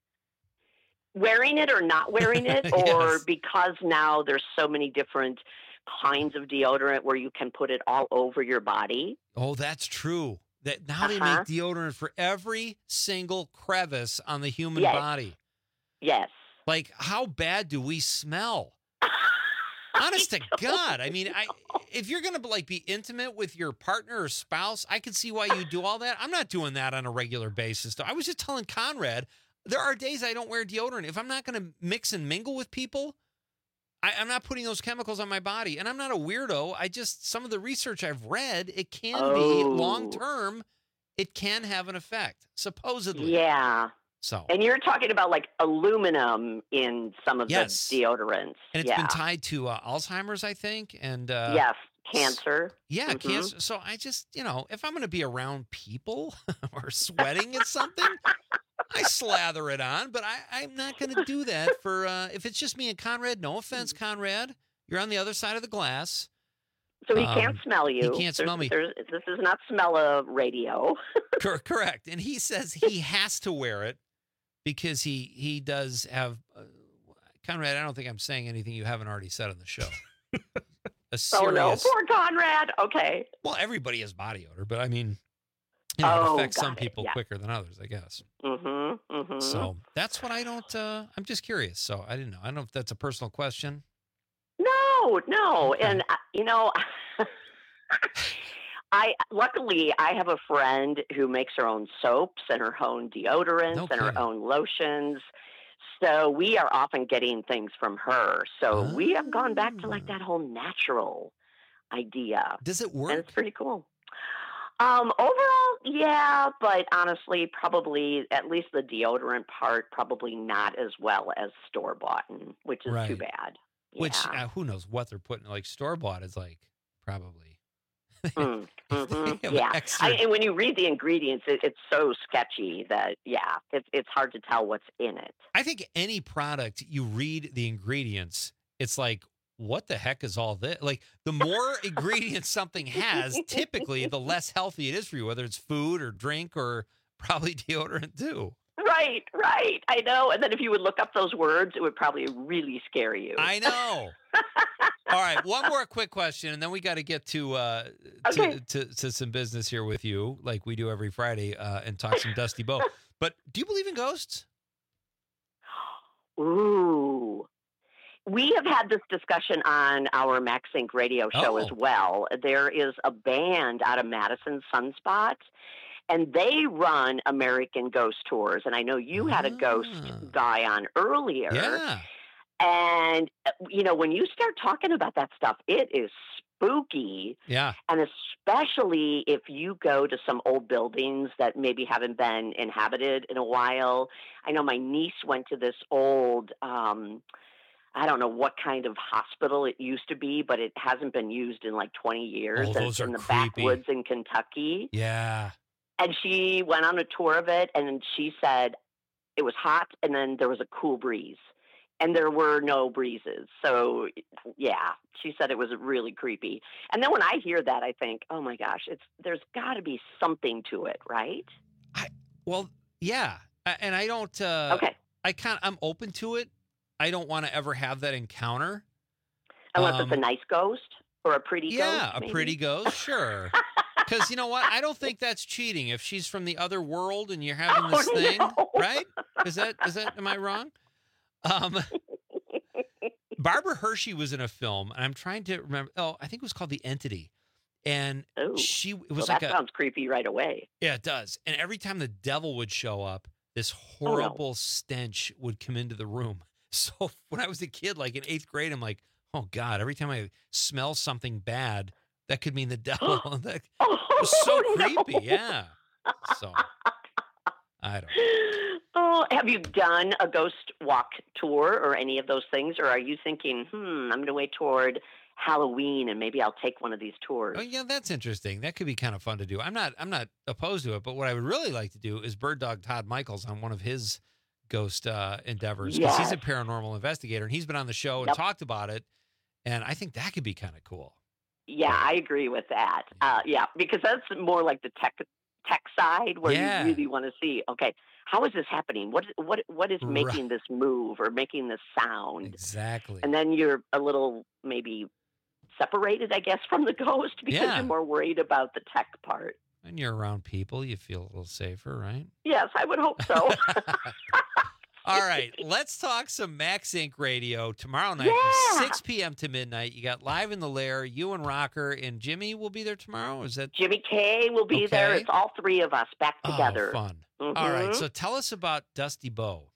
Wearing it or not wearing it, or yes. because now there's so many different kinds of deodorant where you can put it all over your body. Oh, that's true. That now uh-huh. they make deodorant for every single crevice on the human yes. body. Yes. Like, how bad do we smell? Honest to God. I mean, I if you're going to like be intimate with your partner or spouse, I can see why you do all that. I'm not doing that on a regular basis. Though. I was just telling Conrad, there are days I don't wear deodorant. If I'm not going to mix and mingle with people, I, I'm not putting those chemicals on my body. And I'm not a weirdo. I just, some of the research I've read, it can oh. be long-term. It can have an effect, supposedly. Yeah. So, and you're talking about like aluminum in some of yes. the deodorants. And it's yeah. been tied to uh, Alzheimer's, I think. And uh, yes, cancer. Yeah, mm-hmm. cancer. So I just, you know, if I'm going to be around people or sweating at something, I slather it on. But I, I'm not going to do that for, uh, if it's just me and Conrad, no offense, Conrad. You're on the other side of the glass. So he um, can't smell you. He can't there's, smell me. This is not smell a radio. Correct. And he says he has to wear it. Because he he does have uh, Conrad. I don't think I'm saying anything you haven't already said on the show. a serious. Oh no, poor Conrad. Okay. Well, everybody has body odor, but I mean, you know, Oh, it affects got some it, people yeah. quicker than others, I guess. Mm-hmm. Mm-hmm. So that's what I don't. Uh, I'm just curious. So I didn't know. I don't know if that's a personal question. No, no, and uh, you know, I luckily I have a friend who makes her own soaps and her own deodorants No and her kidding. own lotions. So we are often getting things from her. So we have gone back to like that whole natural idea. Does it work? And it's pretty cool. Um, overall, yeah, but honestly, probably at least the deodorant part, probably not as well as store bought, which is too Right. bad. Which Yeah. uh, who knows what they're putting? Like store bought is like probably. Mm, mhm, have yeah, extra- I, and when you read the ingredients, it, it's so sketchy that yeah, it's it's hard to tell what's in it. I think any product you read the ingredients, it's like, what the heck is all this? Like the more ingredients something has, typically the less healthy it is for you, whether it's food or drink or probably deodorant too. Right, right. I know. And then if you would look up those words, it would probably really scare you. I know. All right, one more quick question, and then we got to get to, uh, Okay. to to to some business here with you, like we do every Friday, uh, and talk some Dusty Bo. But do you believe in ghosts? Ooh. We have had this discussion on our MaxSync radio show Oh. as well. There is a band out of Madison, Sunspot, and they run American Ghost Tours. And I know you had a ghost guy on earlier. Yeah. And, uh, you know, when you start talking about that stuff, it is spooky. Yeah. And especially if you go to some old buildings that maybe haven't been inhabited in a while. I know my niece went to this old, um, I don't know what kind of hospital it used to be, but it hasn't been used in like twenty years. Oh, and those it's are in the creepy. backwoods in Kentucky. Yeah. And she went on a tour of it, and she said it was hot, and then there was a cool breeze. And there were no breezes. So, yeah, she said it was really creepy. And then when I hear that, I think, oh, my gosh, it's there's got to be something to it, right? Well, yeah. A- And I don't. Uh, Okay. I kind. I'm open to it. I don't want to ever have that encounter. Unless Um, it's a nice ghost or a pretty ghost. Yeah, a maybe. pretty ghost, sure. Because you know what? I don't think that's cheating. If she's from the other world and you're having this Oh, thing, no. right? Is that is that? Am I wrong? Um, Barbara Hershey was in a film, and I'm trying to remember. Oh, I think it was called The Entity, and Ooh. she it Well, was like that a sounds creepy right away. yeah, it does. And every time the devil would show up, this no. horrible stench would come into the room. So when I was a kid, like in eighth grade, I'm like, oh God, every time I smell something bad, that could mean the devil. That was so Oh, no. creepy. Yeah. So I don't Oh, have you done a ghost walk tour or any of those things? Or are you thinking, hmm, I'm going to wait toward Halloween and maybe I'll take one of these tours? Oh yeah, that's interesting. That could be kind of fun to do. I'm not I'm not opposed to it, but what I would really like to do is bird dog Todd Michaels on one of his ghost uh, endeavors, because he's a Yes. paranormal investigator and he's been on the show and Yep. talked about it, and I think that could be kind of cool. Yeah, I agree with that. Uh, yeah, because that's more like the tech tech side where Yeah. you really want to see, okay, how is this happening? What what what is Right. making this move or making this sound? Exactly. And then you're a little maybe separated, I guess, from the ghost because Yeah. you're more worried about the tech part. When you're around people, you feel a little safer, right? Yes, I would hope so. All right, let's talk some Max Inc Radio tomorrow night Yeah. from six p.m. to midnight. You got Live in the Lair, you and Rocker, and Jimmy will be there tomorrow. Is that Jimmy K will be there. Okay. It's all three of us back together. Oh, fun. Mhm. All right, so tell us about Dusty Bo.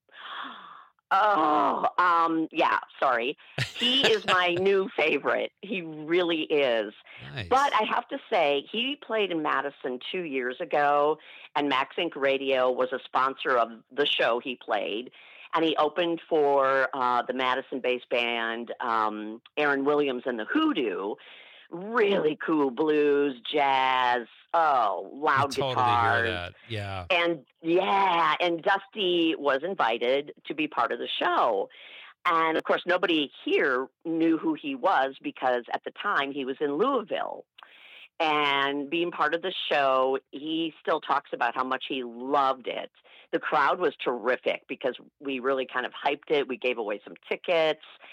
Oh, um, yeah, sorry. He is my new favorite. He really is. Nice. But I have to say, he played in Madison two years ago, and Max Inc Radio was a sponsor of the show he played. And he opened for uh, the Madison-based band um, Aaron Williams and the Hoodoo. Really cool blues, jazz, oh, loud I totally guitars. hear that. Yeah. And yeah, and Dusty was invited to be part of the show. And of course, nobody here knew who he was because at the time he was in Louisville. And being part of the show, he still talks about how much he loved it. The crowd was terrific because we really kind of hyped it. We gave away some tickets.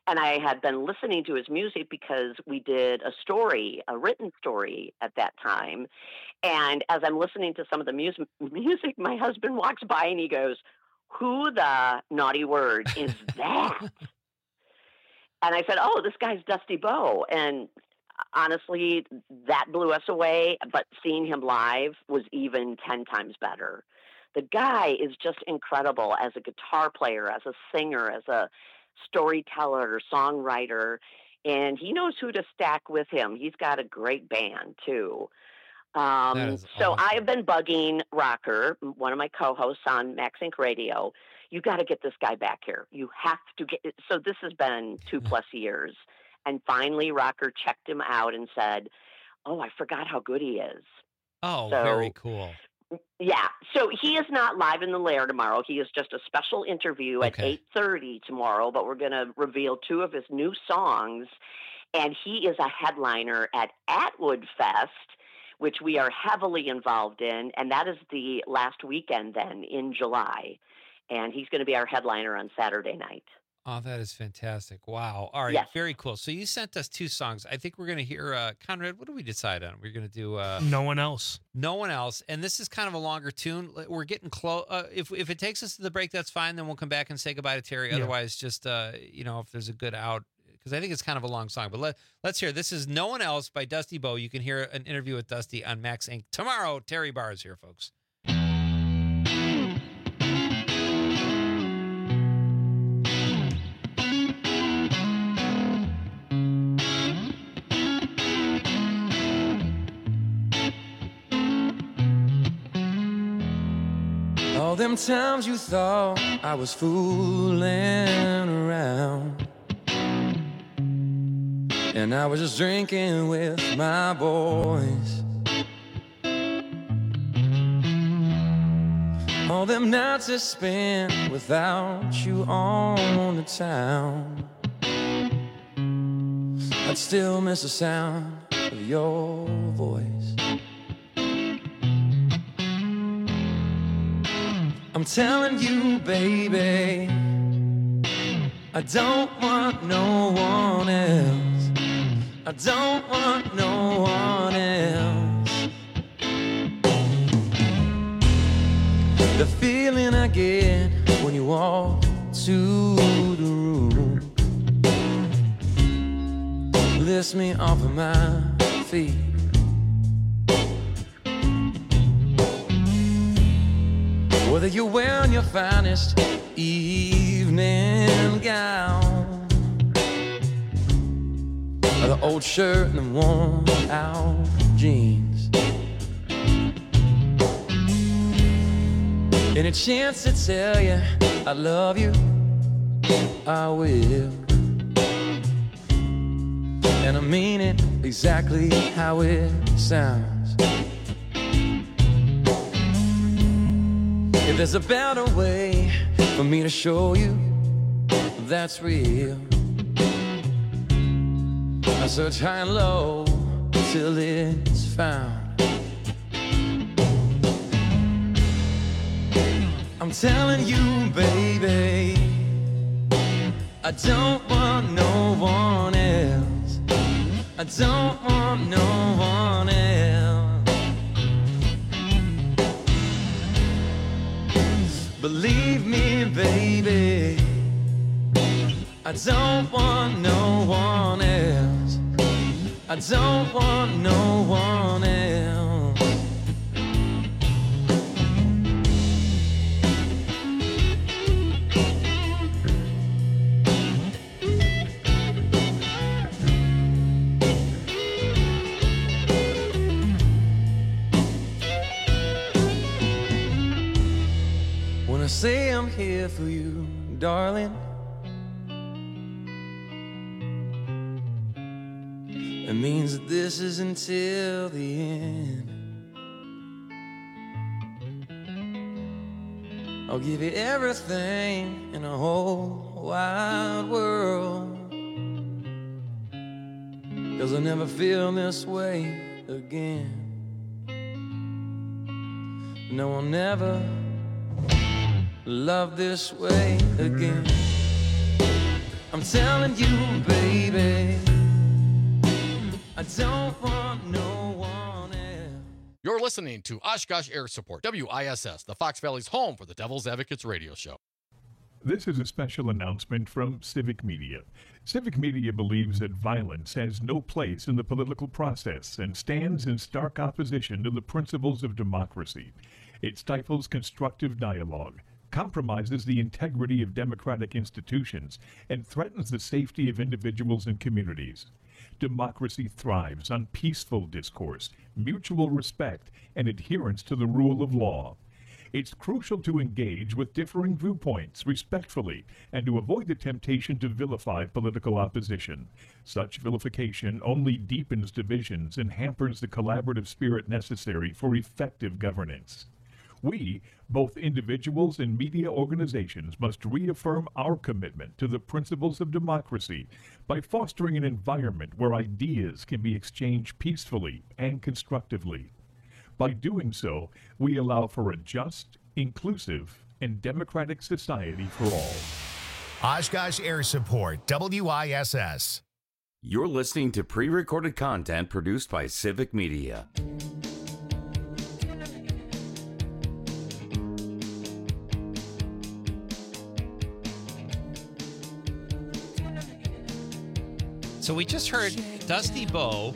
and I had been listening to his music because we did a story, a written story at that time. And as I'm listening to some of the music, music, my husband walks by and he goes, "Who the naughty word is that?" And I said, "Oh, this guy's Dusty Bowe." And honestly, that blew us away. But seeing him live was even ten times better. The guy is just incredible as a guitar player, as a singer, as a storyteller, songwriter, and he knows who to stack with him. He's got a great band too. Um, so awesome. I have been bugging Rocker, one of my co-hosts on Max Inc Radio. You got to get this guy back here. You have to get. So this has been two plus years, and finally Rocker checked him out and said, "Oh, I forgot how good he is." Oh, so, very cool. Yeah. So he is not live in the Lair tomorrow. He is just a special interview at Okay. eight thirty tomorrow, but we're going to reveal two of his new songs. And he is a headliner at Atwood Fest, which we are heavily involved in. And that is the last weekend then in July. And he's going to be our headliner on Saturday night. Oh, that is fantastic. Wow. All right. Yes. Very cool. So you sent us two songs. I think we're going to hear, uh, Conrad, what do we decide on? We're going to do uh, No One Else. No One Else. And this is kind of a longer tune. We're getting close. Uh, if, if it takes us to the break, that's fine. Then we'll come back and say goodbye to Terry. Yeah. Otherwise, just, uh, you know, if there's a good out, because I think it's kind of a long song. But let, let's hear. This is No One Else by Dusty Bowe. You can hear an interview with Dusty on Max Incorporated tomorrow. Terry Barr is here, folks. All them times you thought I was fooling around, and I was just drinking with my boys. All them nights I spent without you on the town, I'd still miss the sound of your voice. I'm telling you, baby, I don't want no one else. I don't want no one else. The feeling I get when you walk to the room lifts me off of my feet. Whether you're wearing your finest evening gown, or the old shirt and the worn out jeans, any chance to tell you I love you, I will. And I mean it exactly how it sounds. If there's a better way for me to show you that's real, I search high and low till it's found. I'm telling you, baby, I don't want no one else. I don't want no one else. Believe me, baby, I don't want no one else. I don't want no one else. When I say I'm here for you, darling, it means that this is until the end. I'll give you everything in the whole wide world, 'cause I'll never feel this way again. No, I'll never love this way again. I'm telling you, baby, I don't want no one else. You're listening to Oshkosh Air Support, W I S S, the Fox Valley's home for the Devil's Advocates radio show. This is a special announcement from Civic Media. Civic Media believes that violence has no place in the political process and stands in stark opposition to the principles of democracy. It stifles constructive dialogue, compromises the integrity of democratic institutions, and threatens the safety of individuals and communities. Democracy thrives on peaceful discourse, mutual respect, and adherence to the rule of law. It's crucial to engage with differing viewpoints respectfully and to avoid the temptation to vilify political opposition. Such vilification only deepens divisions and hampers the collaborative spirit necessary for effective governance. We, both individuals and media organizations, must reaffirm our commitment to the principles of democracy by fostering an environment where ideas can be exchanged peacefully and constructively. By doing so, we allow for a just, inclusive, and democratic society for all. Oshkosh Air Support, W I S S. You're listening to pre-recorded content produced by Civic Media. So we just heard Dusty Bowe,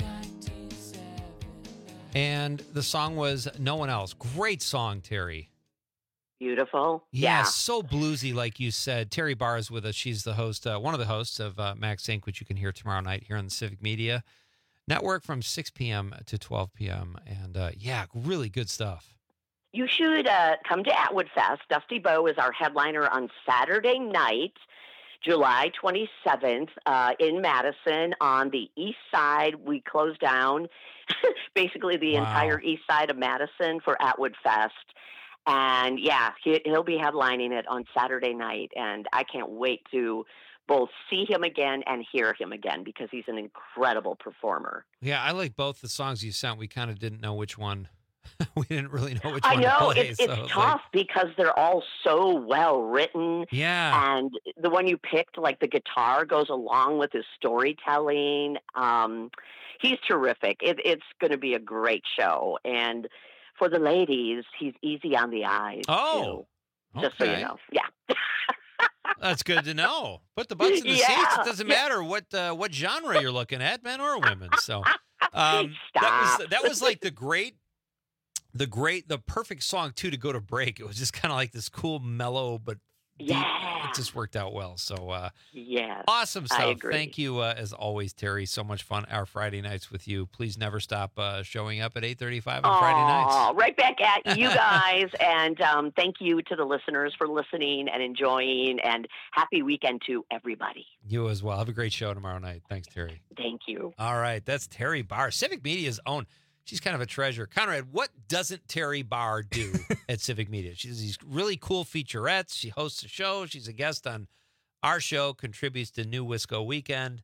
and the song was No One Else. Great song, Terry. Beautiful. Yeah, Yeah. so bluesy, like you said. Terry Barr is with us. She's the host, uh, one of the hosts of uh, Max Inc, which you can hear tomorrow night here on the Civic Media Network from six p.m. to twelve p.m. And uh, yeah, really good stuff. You should uh, come to Atwood Fest. Dusty Bowe is our headliner on Saturday night, July twenty-seventh, uh, in Madison on the east side. We close down basically the Wow. entire east side of Madison for Atwood Fest. And yeah, he, he'll be headlining it on Saturday night. And I can't wait to both see him again and hear him again because he's an incredible performer. Yeah, I like both the songs you sent. We kind of didn't know which one. We didn't really know which I one know to play. it's, so it's was tough like, because they're all so well written. Yeah. And the one you picked, like the guitar goes along with his storytelling. Um, he's terrific. It, it's going to be a great show. And for the ladies, he's easy on the eyes. Oh, too, just so okay. you know. Yeah. That's good to know. Put the butts in the Yeah. seats. It doesn't matter what uh, what genre you're looking at, men or women. So um, that was that was like the great, the great, the perfect song too to go to break. It was just kind of like this cool, mellow, but deep. Yeah. It just worked out well. So uh, Yes, awesome I stuff. agree. Thank you uh, as always, Terry. So much fun our Friday nights with you. Please never stop uh, showing up at eight thirty-five on Friday nights. Aw, right back at you guys. And um, thank you to the listeners for listening and enjoying. And happy weekend to everybody. You as well. Have a great show tomorrow night. Thanks, Terry. Thank you. All right, that's Terry Barr, Civic Media's own. She's kind of a treasure. Conrad, what doesn't Terry Barr do at Civic Media? She does these really cool featurettes. She hosts a show. She's a guest on our show, contributes to New Wisco Weekend.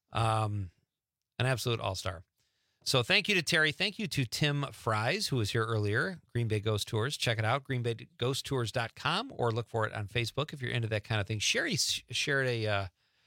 Um, an absolute all-star. So thank you to Terry. Thank you to Tim Fries, who was here earlier, Green Bay Ghost Tours. Check it out, green bay ghost tours dot com, or look for it on Facebook if you're into that kind of thing. Sherry sh- shared a, uh,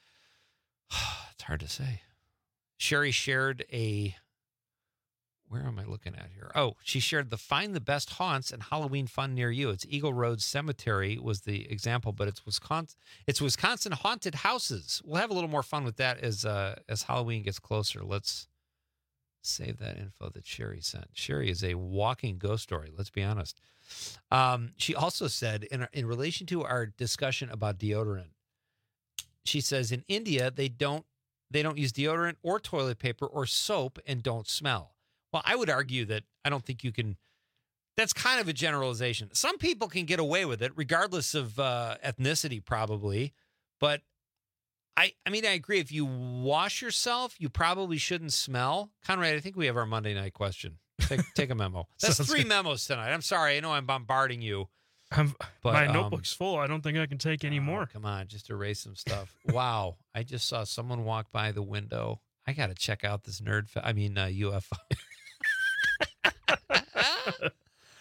it's hard to say. Sherry shared a, where am I looking at here? Oh, she shared the Find the Best Haunts and Halloween Fun Near You. It's Eagle Road Cemetery was the example, but it's Wisconsin. It's Wisconsin haunted houses. We'll have a little more fun with that as uh, as Halloween gets closer. Let's save that info that Sherry sent. Sherry is a walking ghost story. Let's be honest. Um, she also said in in relation to our discussion about deodorant, she says in India they don't they don't use deodorant or toilet paper or soap and don't smell. Well, I would argue that I don't think you can. That's kind of a generalization. Some people can get away with it, regardless of uh, ethnicity, probably. But I, I mean, I agree. If you wash yourself, you probably shouldn't smell. Conrad, I think we have our Monday night question. Take, take a memo. That's Sounds three good. memos tonight. I'm sorry. I know I'm bombarding you. I'm, But, my um, notebook's full. I don't think I can take any more. Come on, just erase some stuff. Wow. I just saw someone walk by the window. I got to check out this nerd. Fe- I mean, uh, U F O.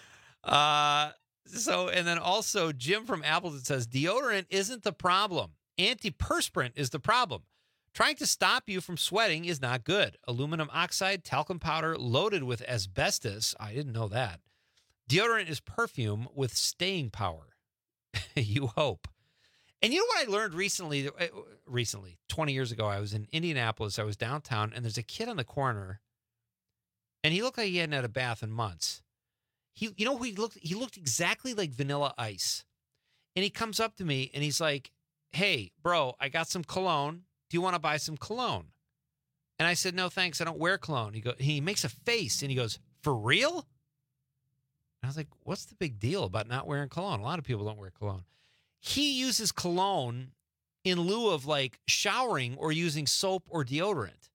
uh, so, and then also Jim from Appleton says deodorant isn't the problem. Antiperspirant is the problem. Trying to stop you from sweating is not good. Aluminum oxide, talcum powder loaded with asbestos. I didn't know that. Deodorant is perfume with staying power. You hope. And you know what I learned recently? Recently, twenty years ago, I was in Indianapolis. I was downtown, and there's a kid on the corner, and he looked like he hadn't had a bath in months. He, you know who he looked? He looked exactly like Vanilla Ice. And he comes up to me, and he's like, "Hey, bro, I got some cologne. Do you want to buy some cologne?" And I said, "No, thanks. I don't wear cologne." He go, he makes a face, and he goes, "For real?" And I was like, "What's the big deal about not wearing cologne? A lot of people don't wear cologne." He uses cologne in lieu of like showering or using soap or deodorant.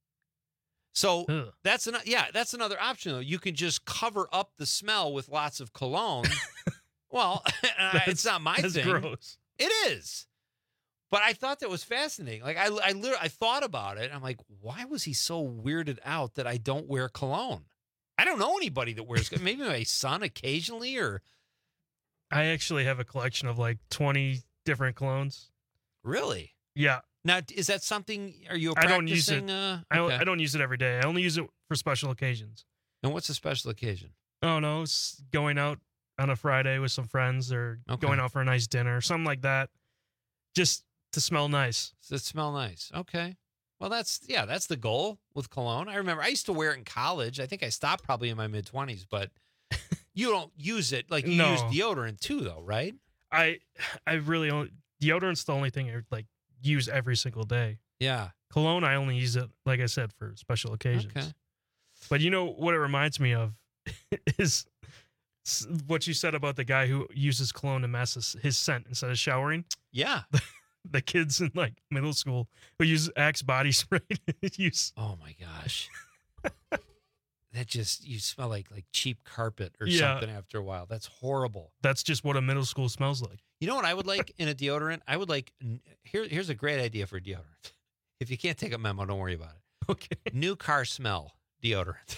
So Ugh. that's an, yeah, that's another option though. You can just cover up the smell with lots of cologne. Well, it's not my that's thing. Gross. It is. But I thought that was fascinating. Like I, I literally, I thought about it. I'm like, why was he so weirded out that I don't wear cologne? I don't know anybody that wears. Maybe my son occasionally, or I actually have a collection of like twenty different colognes. Really? Yeah. Now, is that something? Are you? I don't use it. Uh, I, don't, okay. I don't use it every day. I only use it for special occasions. And what's a special occasion? Oh no, it's going out on a Friday with some friends, or Okay. going out for a nice dinner, something like that. Just to smell nice. Does it smell nice? Okay. Well, that's, yeah, that's the goal with cologne. I remember I used to wear it in college. I think I stopped probably in my mid-twenties, but you don't use it like you No. use deodorant too, though, right? I I really only deodorant's the only thing I like use every single day. Yeah. Cologne, I only use it, like I said, for special occasions. Okay. But you know what it reminds me of is s- what you said about the guy who uses cologne to mask his, his scent instead of showering. Yeah. The kids in like middle school who use Axe body spray to use. Oh my gosh. That just, you smell like like cheap carpet or Yeah. something after a while. That's horrible. That's just what a middle school smells like. You know what I would like in a deodorant? I would like, here, here's a great idea for deodorant. If you can't take a memo, don't worry about it. Okay. New car smell deodorant.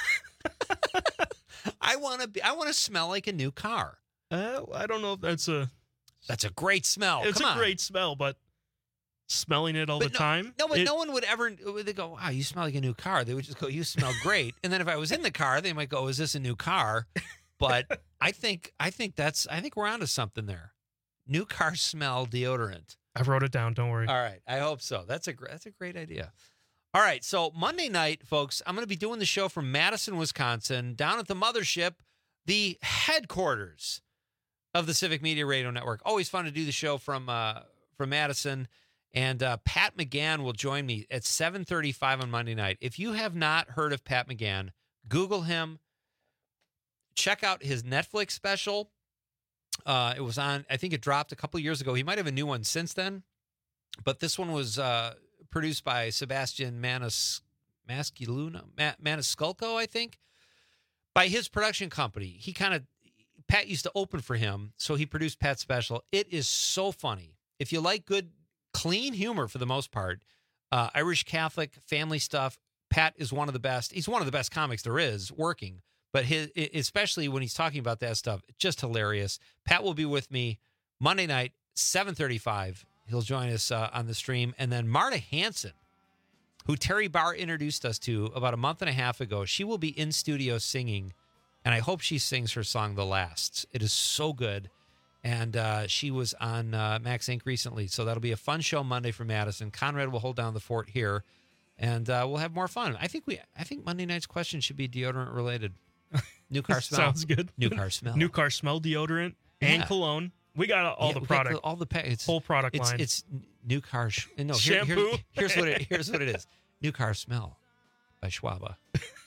I want to be, I want to smell like a new car. Uh, I don't know if that's a. That's a great smell. It's Come a on. great smell, but smelling it all But the no, time. No, but it- no one would ever, they go, wow, you smell like a new car. They would just go, you smell great. And then if I was in the car, they might go, is this a new car? But I think, I think that's, I think we're onto something there. New car smell deodorant. I wrote it down. Don't worry. All right. I hope so. That's a, gr- that's a great idea. All right. So Monday night, folks, I'm going to be doing the show from Madison, Wisconsin, down at the mothership, the headquarters of the Civic Media Radio Network. Always fun to do the show from uh, from Madison. And uh, Pat McGann will join me at seven thirty-five on Monday night. If you have not heard of Pat McGann, Google him. Check out his Netflix special. Uh, it was on, I think it dropped a couple years ago. He might have a new one since then. But this one was uh, produced by Sebastian Manis, Masculuna, Ma- Maniscalco, I think, by his production company. He kind of, Pat used to open for him, so he produced Pat's special. It is so funny. If you like good, clean humor for the most part, uh, Irish Catholic family stuff, Pat is one of the best. He's one of the best comics there is working, but his, especially when he's talking about that stuff, just hilarious. Pat will be with me Monday night, seven thirty-five. He'll join us uh, on the stream. And then Marta Hanson, who Terry Barr introduced us to about a month and a half ago, she will be in studio singing. And I hope she sings her song, The Last. It is so good. And uh, she was on uh, Max Incorporated recently. So that'll be a fun show Monday for Madison. Conrad will hold down the fort here. And uh, we'll have more fun. I think we. I think Monday night's question should be deodorant related. New car smell. Sounds good. New car smell. New car smell deodorant and Yeah. cologne. We got all Yeah, the we got product. the- all the pa- it's, whole product it's, line. It's new car. Sh- no, here- here- Shampoo. here's what it. Here's what it is. New car smell by Schwaba.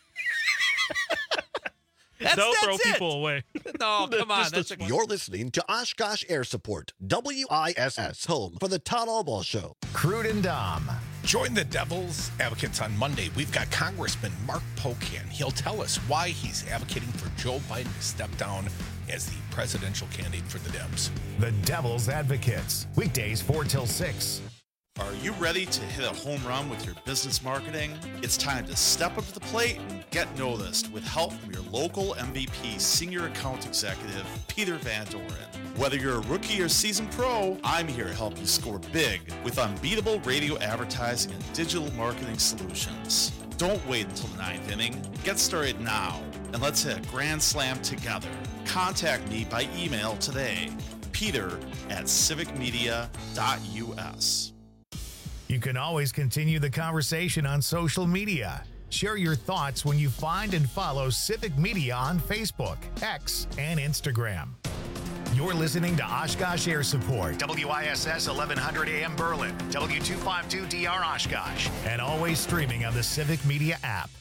That's, They'll that's throw it. people away. No, come on. Just That's the- a, You're listening to Oshkosh Air Support, W I S S, home for the Todd Albaugh Show. Crude and Dom. Join the Devil's Advocates on Monday. We've got Congressman Mark Pocan. He'll tell us why he's advocating for Joe Biden to step down as the presidential candidate for the Dems. The Devil's Advocates. Weekdays four till six. Are you ready to hit a home run with your business marketing? It's time to step up to the plate and get noticed with help from your local M V P Senior Account Executive, Peter Van Doren. Whether you're a rookie or seasoned pro, I'm here to help you score big with unbeatable radio advertising and digital marketing solutions. Don't wait until the ninth inning. Get started now, and let's hit a grand slam together. Contact me by email today, peter at civic media dot u s. You can always continue the conversation on social media. Share your thoughts when you find and follow Civic Media on Facebook, X, and Instagram. You're listening to Oshkosh Air Support, W I S S eleven hundred A M Berlin, W two fifty-two D R Oshkosh, and always streaming on the Civic Media app.